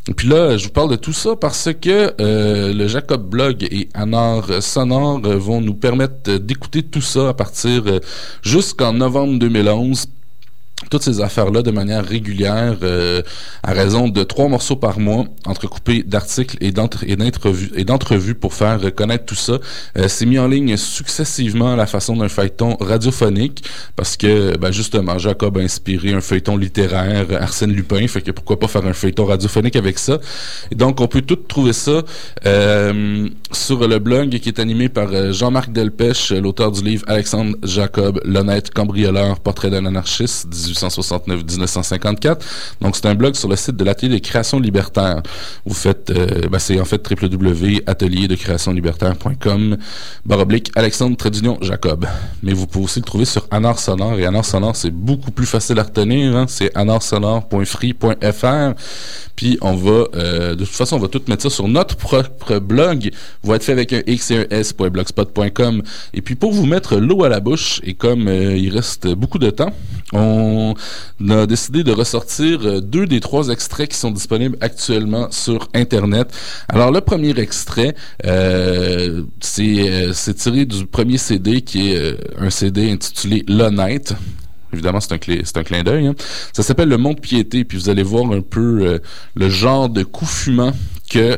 Et puis là, je vous parle de tout ça parce que euh, le Jacob Blog et Anor Sonore vont nous permettre d'écouter tout ça à partir euh, jusqu'en novembre deux mille onze. Toutes ces affaires-là de manière régulière, euh, à raison de trois morceaux par mois, entrecoupés d'articles et, d'entre- et, d'entrevues, et d'entrevues pour faire connaître tout ça. Euh, c'est mis en ligne successivement à la façon d'un feuilleton radiophonique, parce que, ben justement, Jacob a inspiré un feuilleton littéraire, Arsène Lupin, fait que pourquoi pas faire un feuilleton radiophonique avec ça. Et donc, on peut tout trouver ça euh, sur le blog qui est animé par Jean-Marc Delpech, l'auteur du livre Alexandre Jacob, l'honnête cambrioleur, portrait d'un anarchiste, dix-huit cent soixante-neuf à dix-neuf cent cinquante-quatre. Donc, c'est un blog sur le site de l'Atelier de création libertaire. Vous faites, euh, ben, c'est en fait w w w point atelier de création libertaire point com baroblique Alexandre Trédignon Jacob. Mais vous pouvez aussi le trouver sur Anor Sonore. Et Anor Sonore, c'est beaucoup plus facile à retenir, hein. C'est anorsonore point free point f r. Puis, on va, euh, de toute façon, on va tout mettre ça sur notre propre blog. Va être fait avec un x et un s point blogspot point com. Et puis, pour vous mettre l'eau à la bouche, et comme euh, il reste beaucoup de temps, on a décidé de ressortir deux des trois extraits qui sont disponibles actuellement sur Internet. Alors, le premier extrait, euh, c'est, euh, c'est tiré du premier C D qui est euh, un C D intitulé L'Honnête. Évidemment, c'est un, clé, c'est un clin d'œil. Hein. Ça s'appelle Le Mont de Piété, puis vous allez voir un peu euh, le genre de coup fumant que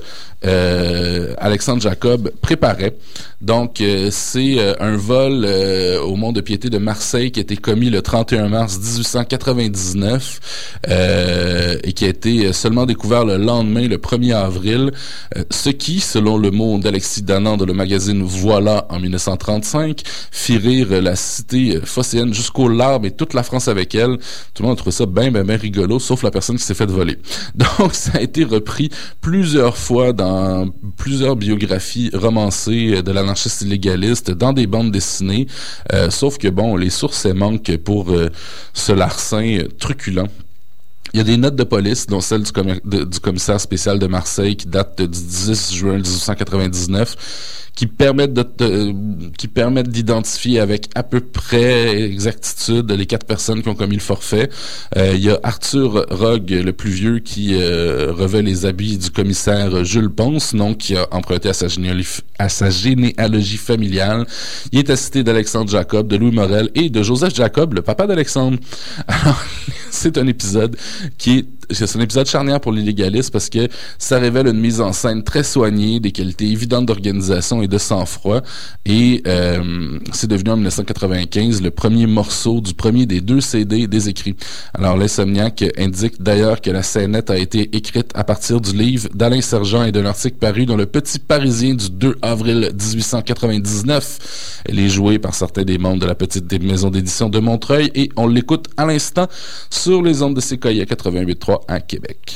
euh, Alexandre Jacob préparait. Donc, euh, c'est euh, un vol euh, au Mont de Piété de Marseille qui a été commis le trente et un mars dix-huit cent quatre-vingt-dix-neuf euh, et qui a été seulement découvert le lendemain, le premier avril. Euh, ce qui, selon le mot d'Alexis Danan de le magazine Voilà en dix-neuf cent trente-cinq, fit rire la cité phocéenne jusqu'aux larmes et toute la France avec elle. Tout le monde a trouvé ça bien, bien, bien rigolo, sauf la personne qui s'est fait voler. Donc, ça a été repris plusieurs fois dans plusieurs biographies romancées de l'anarchiste illégaliste, dans des bandes dessinées, euh, sauf que, bon, les sources manquent pour euh, ce larcin truculent. Il y a des notes de police, dont celle du, commer- de, du commissaire spécial de Marseille qui date du dix juin dix-huit cent quatre-vingt-dix-neuf, qui permettent de te, qui permettent d'identifier avec à peu près exactitude les quatre personnes qui ont commis le forfait. Euh, il y a Arthur Rogue, le plus vieux, qui euh, revêt les habits du commissaire Jules Ponce, donc qui a emprunté à sa, généalogie, à sa généalogie familiale. Il est assisté d'Alexandre Jacob, de Louis Morel et de Joseph Jacob, le papa d'Alexandre. Alors, c'est un épisode qui est c'est un épisode charnière pour l'illégaliste parce que ça révèle une mise en scène très soignée, des qualités évidentes d'organisation et de sang-froid. Et euh, c'est devenu en dix-neuf cent quatre-vingt-quinze le premier morceau du premier des deux C D des écrits. Alors, l'Insomniac indique d'ailleurs que la scénette a été écrite à partir du livre d'Alain Sergent et d'un article paru dans le Petit Parisien du deux avril dix-huit cent quatre-vingt-dix-neuf. Elle est jouée par certains des membres de la petite maison d'édition de Montreuil et on l'écoute à l'instant sur les ondes de C K I A quatre-vingt-huit virgule trois à Québec.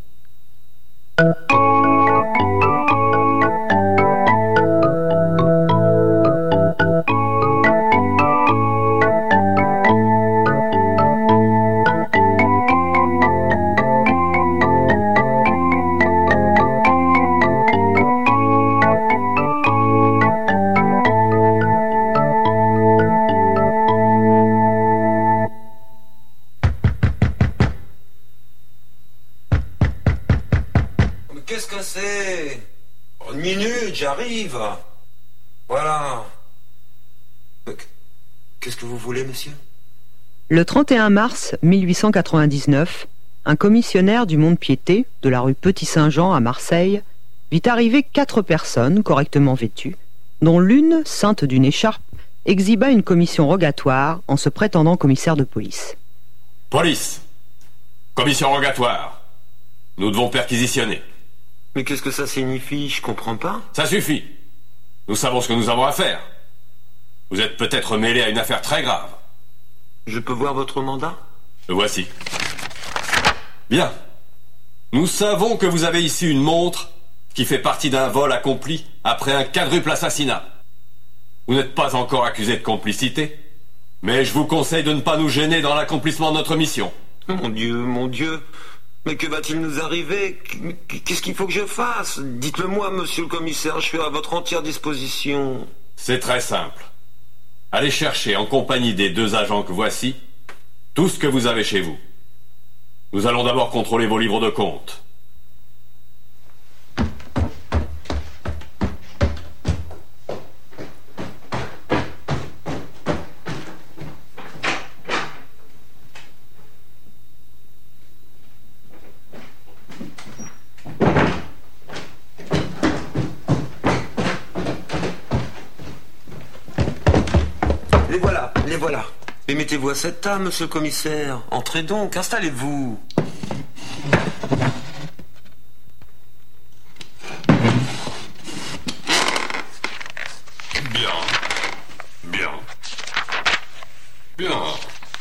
Qu'est-ce que c'est? Une minute, j'arrive. Voilà. Qu'est-ce que vous voulez, monsieur? Le trente et un mars mille huit cent quatre-vingt-dix-neuf, un commissionnaire du Mont-de-Piété, de la rue Petit-Saint-Jean à Marseille, vit arriver quatre personnes correctement vêtues, dont l'une, ceinte d'une écharpe, exhiba une commission rogatoire en se prétendant commissaire de police. Police. Commission rogatoire. Nous devons perquisitionner. Mais qu'est-ce que ça signifie? Je comprends pas. Ça suffit. Nous savons ce que nous avons à faire. Vous êtes peut-être mêlé à une affaire très grave. Je peux voir votre mandat? Le voici. Bien. Nous savons que vous avez ici une montre qui fait partie d'un vol accompli après un quadruple assassinat. Vous n'êtes pas encore accusé de complicité, mais je vous conseille de ne pas nous gêner dans l'accomplissement de notre mission. Mon Dieu, mon Dieu. Mais que va-t-il nous arriver? Qu'est-ce qu'il faut que je fasse? Dites-le moi, monsieur le commissaire, je suis à votre entière disposition. C'est très simple. Allez chercher, en compagnie des deux agents que voici, tout ce que vous avez chez vous. Nous allons d'abord contrôler vos livres de compte. Les voilà, les voilà. Et mettez-vous à cette table, monsieur le commissaire. Entrez donc, installez-vous. Bien. Bien. Bien.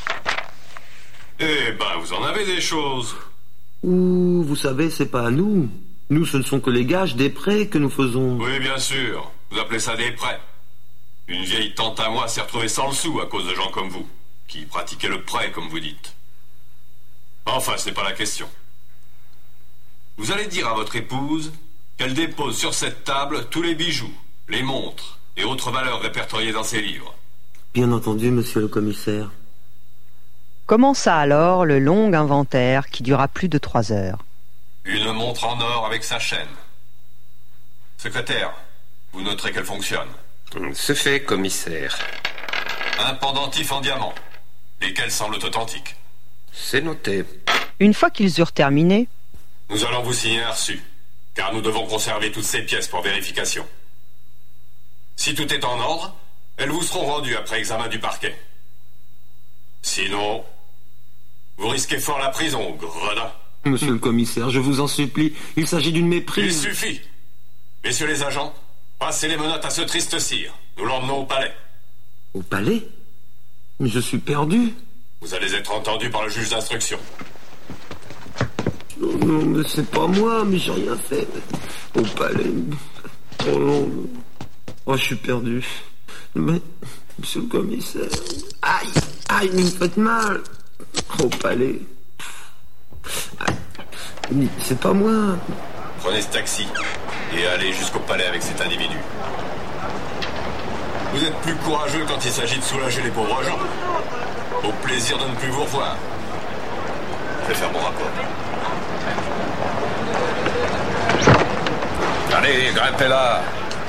Eh ben, vous en avez des choses. Ouh, vous savez, c'est pas à nous. Nous, ce ne sont que les gages des prêts que nous faisons. Oui, bien sûr. Vous appelez ça des prêts. Une vieille tante à moi s'est retrouvée sans le sou à cause de gens comme vous, qui pratiquaient le prêt, comme vous dites. Enfin, ce n'est pas la question. Vous allez dire à votre épouse qu'elle dépose sur cette table tous les bijoux, les montres et autres valeurs répertoriées dans ses livres. Bien entendu, monsieur le commissaire. Commença alors le long inventaire qui dura plus de trois heures. Une montre en or avec sa chaîne. Secrétaire, vous noterez qu'elle fonctionne. Ce fait, commissaire. Un pendentif en diamant, lesquels semblent authentiques. C'est noté. Une fois qu'ils eurent terminé, nous allons vous signer un reçu, car nous devons conserver toutes ces pièces pour vérification. Si tout est en ordre, elles vous seront rendues après examen du parquet. Sinon, vous risquez fort la prison, gredin. Monsieur le commissaire, je vous en supplie, il s'agit d'une méprise. Il suffit. Messieurs les agents, passez les menottes à ce triste cire. Nous l'emmenons au palais. Au palais? Mais je suis perdu. Vous allez être entendu par le juge d'instruction. Non, non, mais c'est pas moi, mais j'ai rien fait. Au palais. Oh non. Oh, je suis perdu. Mais, monsieur le commissaire. Aïe, aïe, vous me faites mal. Au palais. Aïe. C'est pas moi. Prenez ce taxi et allez jusqu'au palais avec cet individu. Vous êtes plus courageux quand il s'agit de soulager les pauvres gens. Au plaisir de ne plus vous revoir. Je vais faire mon rapport. Allez, grimpez là.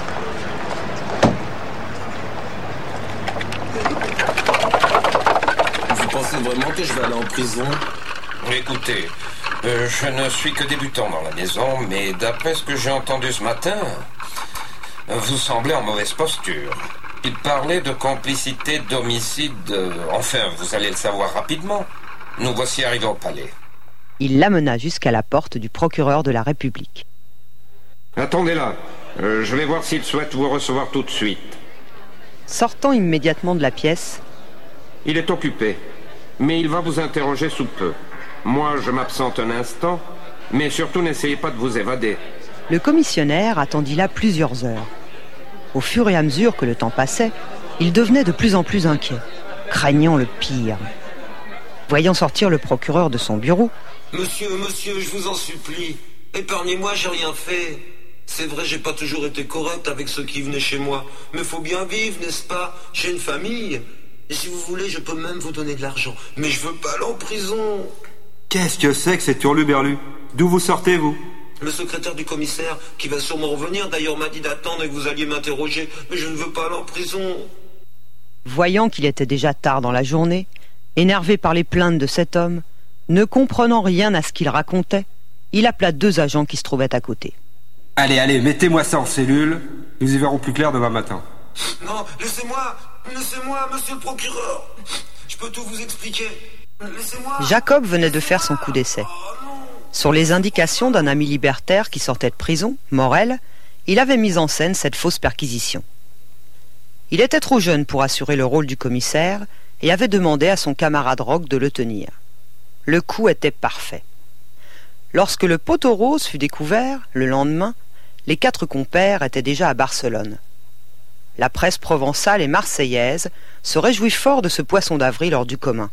Vous pensez vraiment que je vais aller en prison? Écoutez, euh, je ne suis que débutant dans la maison, mais d'après ce que j'ai entendu ce matin, vous semblez en mauvaise posture. Il parlait de complicité d'homicide. Euh, enfin, vous allez le savoir rapidement. Nous voici arrivés au palais. Il l'amena jusqu'à la porte du procureur de la République. Attendez là. Euh, je vais voir s'il souhaite vous recevoir tout de suite. Sortant immédiatement de la pièce, il est occupé, mais il va vous interroger sous peu. Moi, je m'absente un instant, mais surtout n'essayez pas de vous évader. Le commissionnaire attendit là plusieurs heures. Au fur et à mesure que le temps passait, il devenait de plus en plus inquiet, craignant le pire. Voyant sortir le procureur de son bureau, « Monsieur, monsieur, je vous en supplie, épargnez-moi, j'ai rien fait. C'est vrai, j'ai pas toujours été correct avec ceux qui venaient chez moi, mais faut bien vivre, n'est-ce pas? J'ai une famille. Et si vous voulez, je peux même vous donner de l'argent, mais je veux pas aller en prison. » Qu'est-ce que c'est que cet hurluberlu? D'où vous sortez, vous? Le secrétaire du commissaire, qui va sûrement revenir, d'ailleurs m'a dit d'attendre et que vous alliez m'interroger, mais je ne veux pas aller en prison. Voyant qu'il était déjà tard dans la journée, énervé par les plaintes de cet homme, ne comprenant rien à ce qu'il racontait, il appela deux agents qui se trouvaient à côté. Allez, allez, mettez-moi ça en cellule, nous y verrons plus clair demain matin. Non, laissez-moi, laissez-moi, monsieur le procureur. Je peux tout vous expliquer. Laissez-moi. Jacob venait de faire son coup d'essai. Sur les indications d'un ami libertaire qui sortait de prison, Morel, il avait mis en scène cette fausse perquisition. Il était trop jeune pour assurer le rôle du commissaire et avait demandé à son camarade Roch de le tenir. Le coup était parfait. Lorsque le poteau rose fut découvert, le lendemain, les quatre compères étaient déjà à Barcelone. La presse provençale et marseillaise se réjouit fort de ce poisson d'avril hors du commun.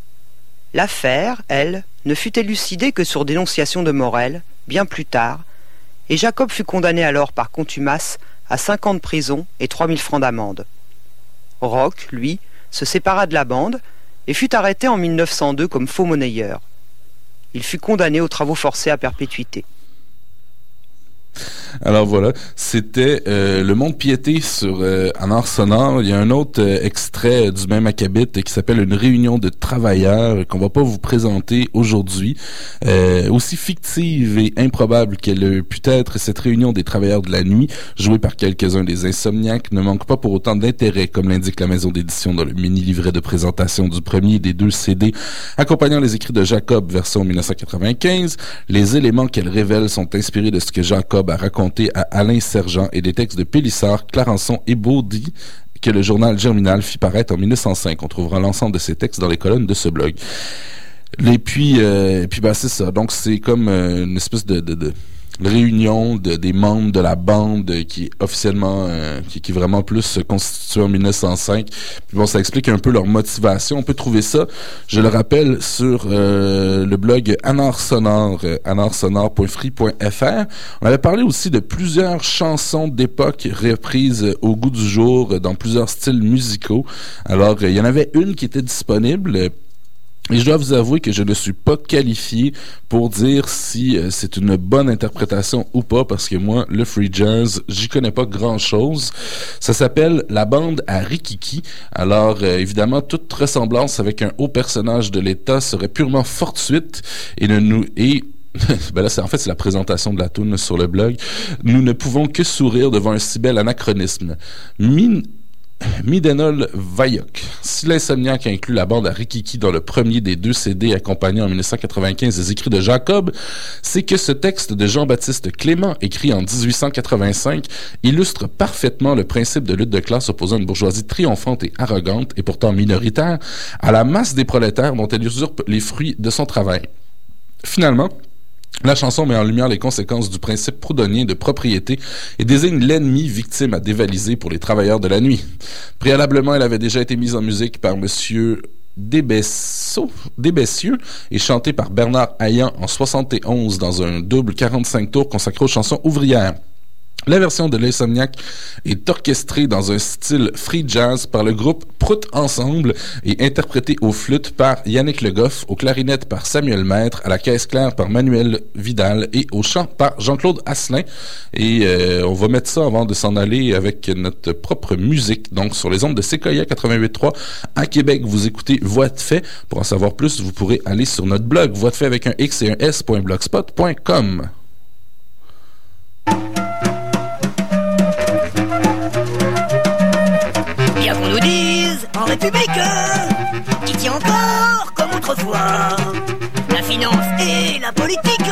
L'affaire, elle, ne fut élucidée que sur dénonciation de Morel, bien plus tard, et Jacob fut condamné alors par contumace à cinq ans de prison et trois mille francs d'amende. Roch, lui, se sépara de la bande et fut arrêté en mille neuf cent deux comme faux monnayeur. Il fut condamné aux travaux forcés à perpétuité. Alors voilà, c'était euh, Le Monde Piété sur euh, En Art sonore. Il y a un autre euh, extrait euh, du même acabit euh, qui s'appelle Une réunion de travailleurs euh, qu'on va pas vous présenter aujourd'hui. Euh, aussi fictive et improbable qu'elle a pu être, cette réunion des travailleurs de la nuit, jouée par quelques-uns des insomniaques, ne manque pas pour autant d'intérêt, comme l'indique la maison d'édition dans le mini-livret de présentation du premier des deux C D, accompagnant les écrits de Jacob, version dix-neuf cent quatre-vingt-quinze. Les éléments qu'elle révèle sont inspirés de ce que Jacob a raconté à Alain Sergent et des textes de Pélissard, Clarençon et Baudy que le journal Germinal fit paraître en mille neuf cent cinq. On trouvera l'ensemble de ces textes dans les colonnes de ce blog. Et puis, euh, et puis bah, c'est ça. Donc, c'est comme euh, une espèce de... de, de réunion de, des membres de la bande qui est officiellement euh, qui, qui est vraiment plus constituée en mille neuf cent cinq. Puis bon, ça explique un peu leur motivation. On peut trouver ça, je le rappelle, sur euh, le blog Anard Sonore, euh, anard sonore point free point f r. On avait parlé aussi de plusieurs chansons d'époque reprises au goût du jour dans plusieurs styles musicaux. Alors, euh, il y en avait une qui était disponible. Et je dois vous avouer que je ne suis pas qualifié pour dire si euh, c'est une bonne interprétation ou pas, parce que moi, le free jazz, j'y connais pas grand-chose. Ça s'appelle La bande à Rikiki. Alors, euh, évidemment, toute ressemblance avec un haut personnage de l'État serait purement fortuite et ne nous... Et ben là, c'est, en fait, c'est la présentation de la toune sur le blog. Nous ne pouvons que sourire devant un si bel anachronisme. Mine... Midenol Vayok. Si l'insomniaque inclut la bande à Rikiki dans le premier des deux C D accompagnant en mille neuf cent quatre-vingt-quinze des écrits de Jacob, c'est que ce texte de Jean-Baptiste Clément, écrit en dix-huit cent quatre-vingt-cinq, illustre parfaitement le principe de lutte de classe opposant une bourgeoisie triomphante et arrogante, et pourtant minoritaire, à la masse des prolétaires dont elle usurpe les fruits de son travail. Finalement, la chanson met en lumière les conséquences du principe proudhonien de propriété et désigne l'ennemi victime à dévaliser pour les travailleurs de la nuit. Préalablement, elle avait déjà été mise en musique par Monsieur Desbessieux et chantée par Bernard Haillan en soixante et onze dans un double quarante-cinq tours consacré aux chansons ouvrières. La version de l'Insomniaque est orchestrée dans un style free jazz par le groupe Prout Ensemble et interprétée aux flûtes par Yannick Le Goff, aux clarinettes par Samuel Maître, à la caisse claire par Manuel Vidal et au chant par Jean-Claude Asselin. Et euh, on va mettre ça avant de s'en aller avec notre propre musique. Donc sur les ondes de Sequoia quatre-vingt-huit point trois à Québec, vous écoutez Voix de fait. Pour en savoir plus, vous pourrez aller sur notre blog voix de fait avec un X et un S point blogspot point com. Bien qu'on nous dise, en République, qui tient encore comme autrefois la finance et la politique,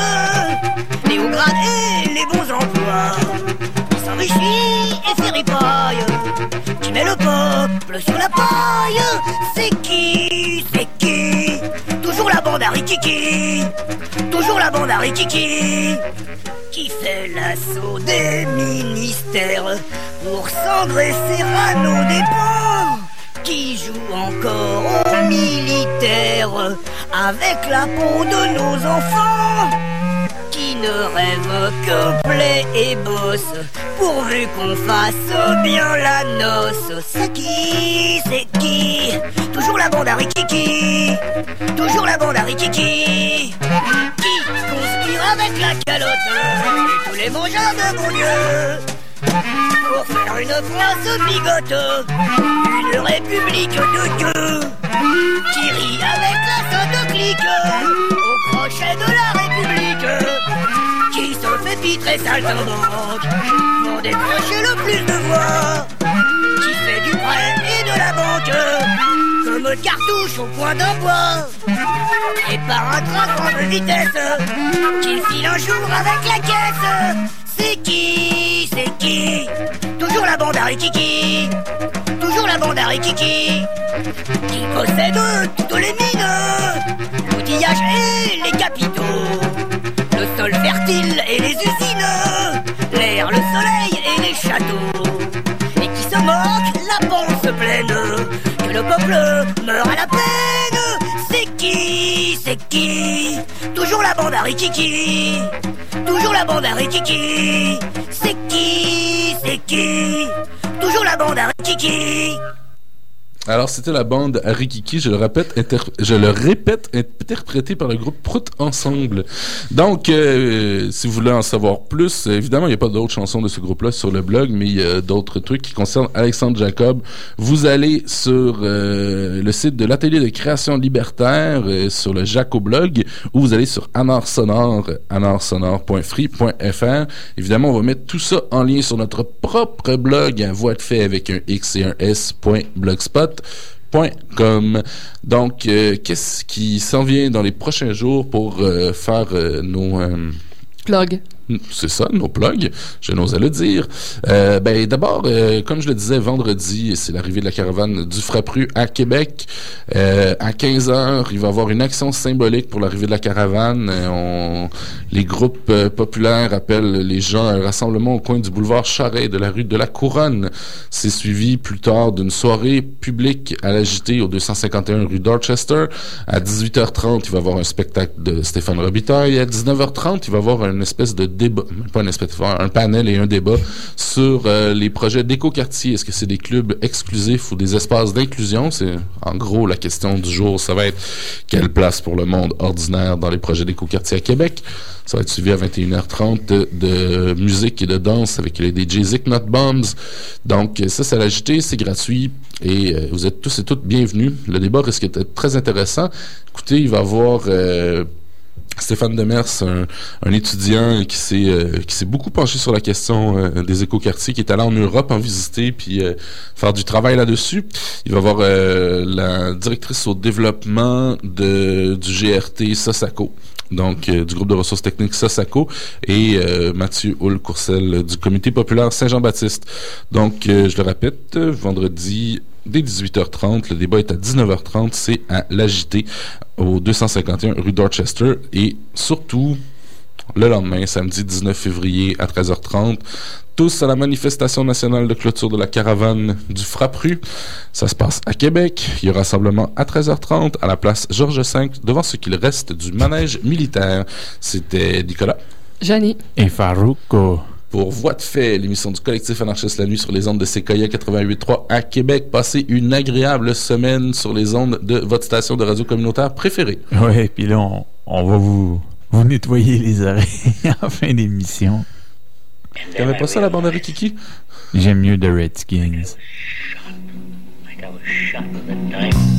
les hauts grades et les bons emplois, qui s'enrichit et fait ripaille, qui met le peuple sur la paille. C'est qui, c'est qui? Toujours la bande à Rikiki, toujours la bande à Rikiki, qui fait l'assaut des ministères pour s'engraisser à nos dépens, qui joue encore aux militaires avec la peau de nos enfants, qui ne rêve que play et boss pourvu qu'on fasse bien la noce. C'est qui, c'est qui? Toujours la bande à Rikiki, toujours la bande à Rikiki, qui conspire avec la calotte et tous les mangeurs de bon Dieu pour faire une France bigote, une république de gueux, qui rit avec la sainte clique au crochet de la République, qui se fait pitrer saltimbanque pour décrocher le plus de voix, qui fait du prêt et de la banque comme le cartouche au point d'un bois, et par un train à grande vitesse qui file un jour avec la caisse. C'est qui, c'est qui? Toujours la bande à Rikiki, toujours la bande à Rikiki, qui possède toutes les mines, l'outillage et les capitaux, le sol fertile et les usines, l'air, le soleil et les châteaux, et qui se moque la panse pleine que le peuple meurt à la peine. C'est qui, c'est qui? Toujours la bande à Rikiki, toujours la bande à Rikiki. C'est qui, c'est qui? Toujours la bande à Rikiki. Alors, c'était la bande Arikiki, je le répète, inter- je le répète, interprétée par le groupe Prout Ensemble. Donc, euh, si vous voulez en savoir plus, évidemment, il n'y a pas d'autres chansons de ce groupe-là sur le blog, mais il y a d'autres trucs qui concernent Alexandre Jacob. Vous allez sur euh, le site de l'Atelier de création libertaire, euh, sur le Jacoblog, ou vous allez sur Anard Sonore, anarsonore point free point f r. Évidemment, on va mettre tout ça en lien sur notre propre blog, à voix de fait avec un X et un S, point blogspot. .com. Donc, euh, qu'est-ce qui s'en vient dans les prochains jours pour euh, faire euh, nos... Euh, Plug. C'est ça, nos plugs, je n'osais le dire. Euh, ben d'abord, euh, comme je le disais, vendredi, c'est l'arrivée de la caravane du Frappru à Québec. Euh, à quinze heures, il va y avoir une action symbolique pour l'arrivée de la caravane. Euh, on, les groupes euh, populaires appellent les gens à un rassemblement au coin du boulevard Charest de la rue de la Couronne. C'est suivi plus tard d'une soirée publique à la J T au deux cent cinquante et un rue Dorchester. À dix-huit heures trente, il va y avoir un spectacle de Stéphane Robitaille. Et à dix-neuf heures trente, il va y avoir une espèce de débat, pas une espèce, un panel et un débat sur euh, les projets d'écoquartier. Est-ce que c'est des clubs exclusifs ou des espaces d'inclusion? C'est en gros la question du jour. Ça va être quelle place pour le monde ordinaire dans les projets d'écoquartier à Québec. Ça va être suivi à vingt et une heures trente de, de musique et de danse avec les D J Zick Not Bombs. Donc ça, c'est à la J T, c'est gratuit et euh, vous êtes tous et toutes bienvenus. Le débat risque d'être très intéressant. Écoutez, il va y avoir... Euh, Stéphane Demers, un, un étudiant qui s'est euh, qui s'est beaucoup penché sur la question euh, des écoquartiers, qui est allé en Europe en visiter puis euh, faire du travail là-dessus. Il va voir euh, la directrice au développement de du G R T Sosaco, donc euh, du groupe de ressources techniques Sosaco, et euh, Mathieu Houle-Courcelle du comité populaire Saint-Jean-Baptiste. Donc, euh, je le répète, vendredi dès dix-huit heures trente, le débat est à dix-neuf heures trente, c'est à l'A J T au deux cent cinquante et un rue Dorchester, et surtout le lendemain, samedi dix-neuf février à treize heures trente, tous à la manifestation nationale de clôture de la caravane du Frappru. Ça se passe à Québec. Il y a rassemblement à treize heures trente à la place Georges cinq devant ce qu'il reste du manège militaire. C'était Nicolas, Janie et Farouko pour Voix de fait, l'émission du collectif anarchiste la nuit sur les ondes de Séquoia quatre-vingt-huit point trois à Québec. Passez une agréable semaine sur les ondes de votre station de radio communautaire préférée. Ouais, puis là, on, on va vous, vous nettoyer les oreilles en fin d'émission. T'avais pas ça, la bande à Kiki? J'aime mieux The Redskins. Like I was shot with a knife.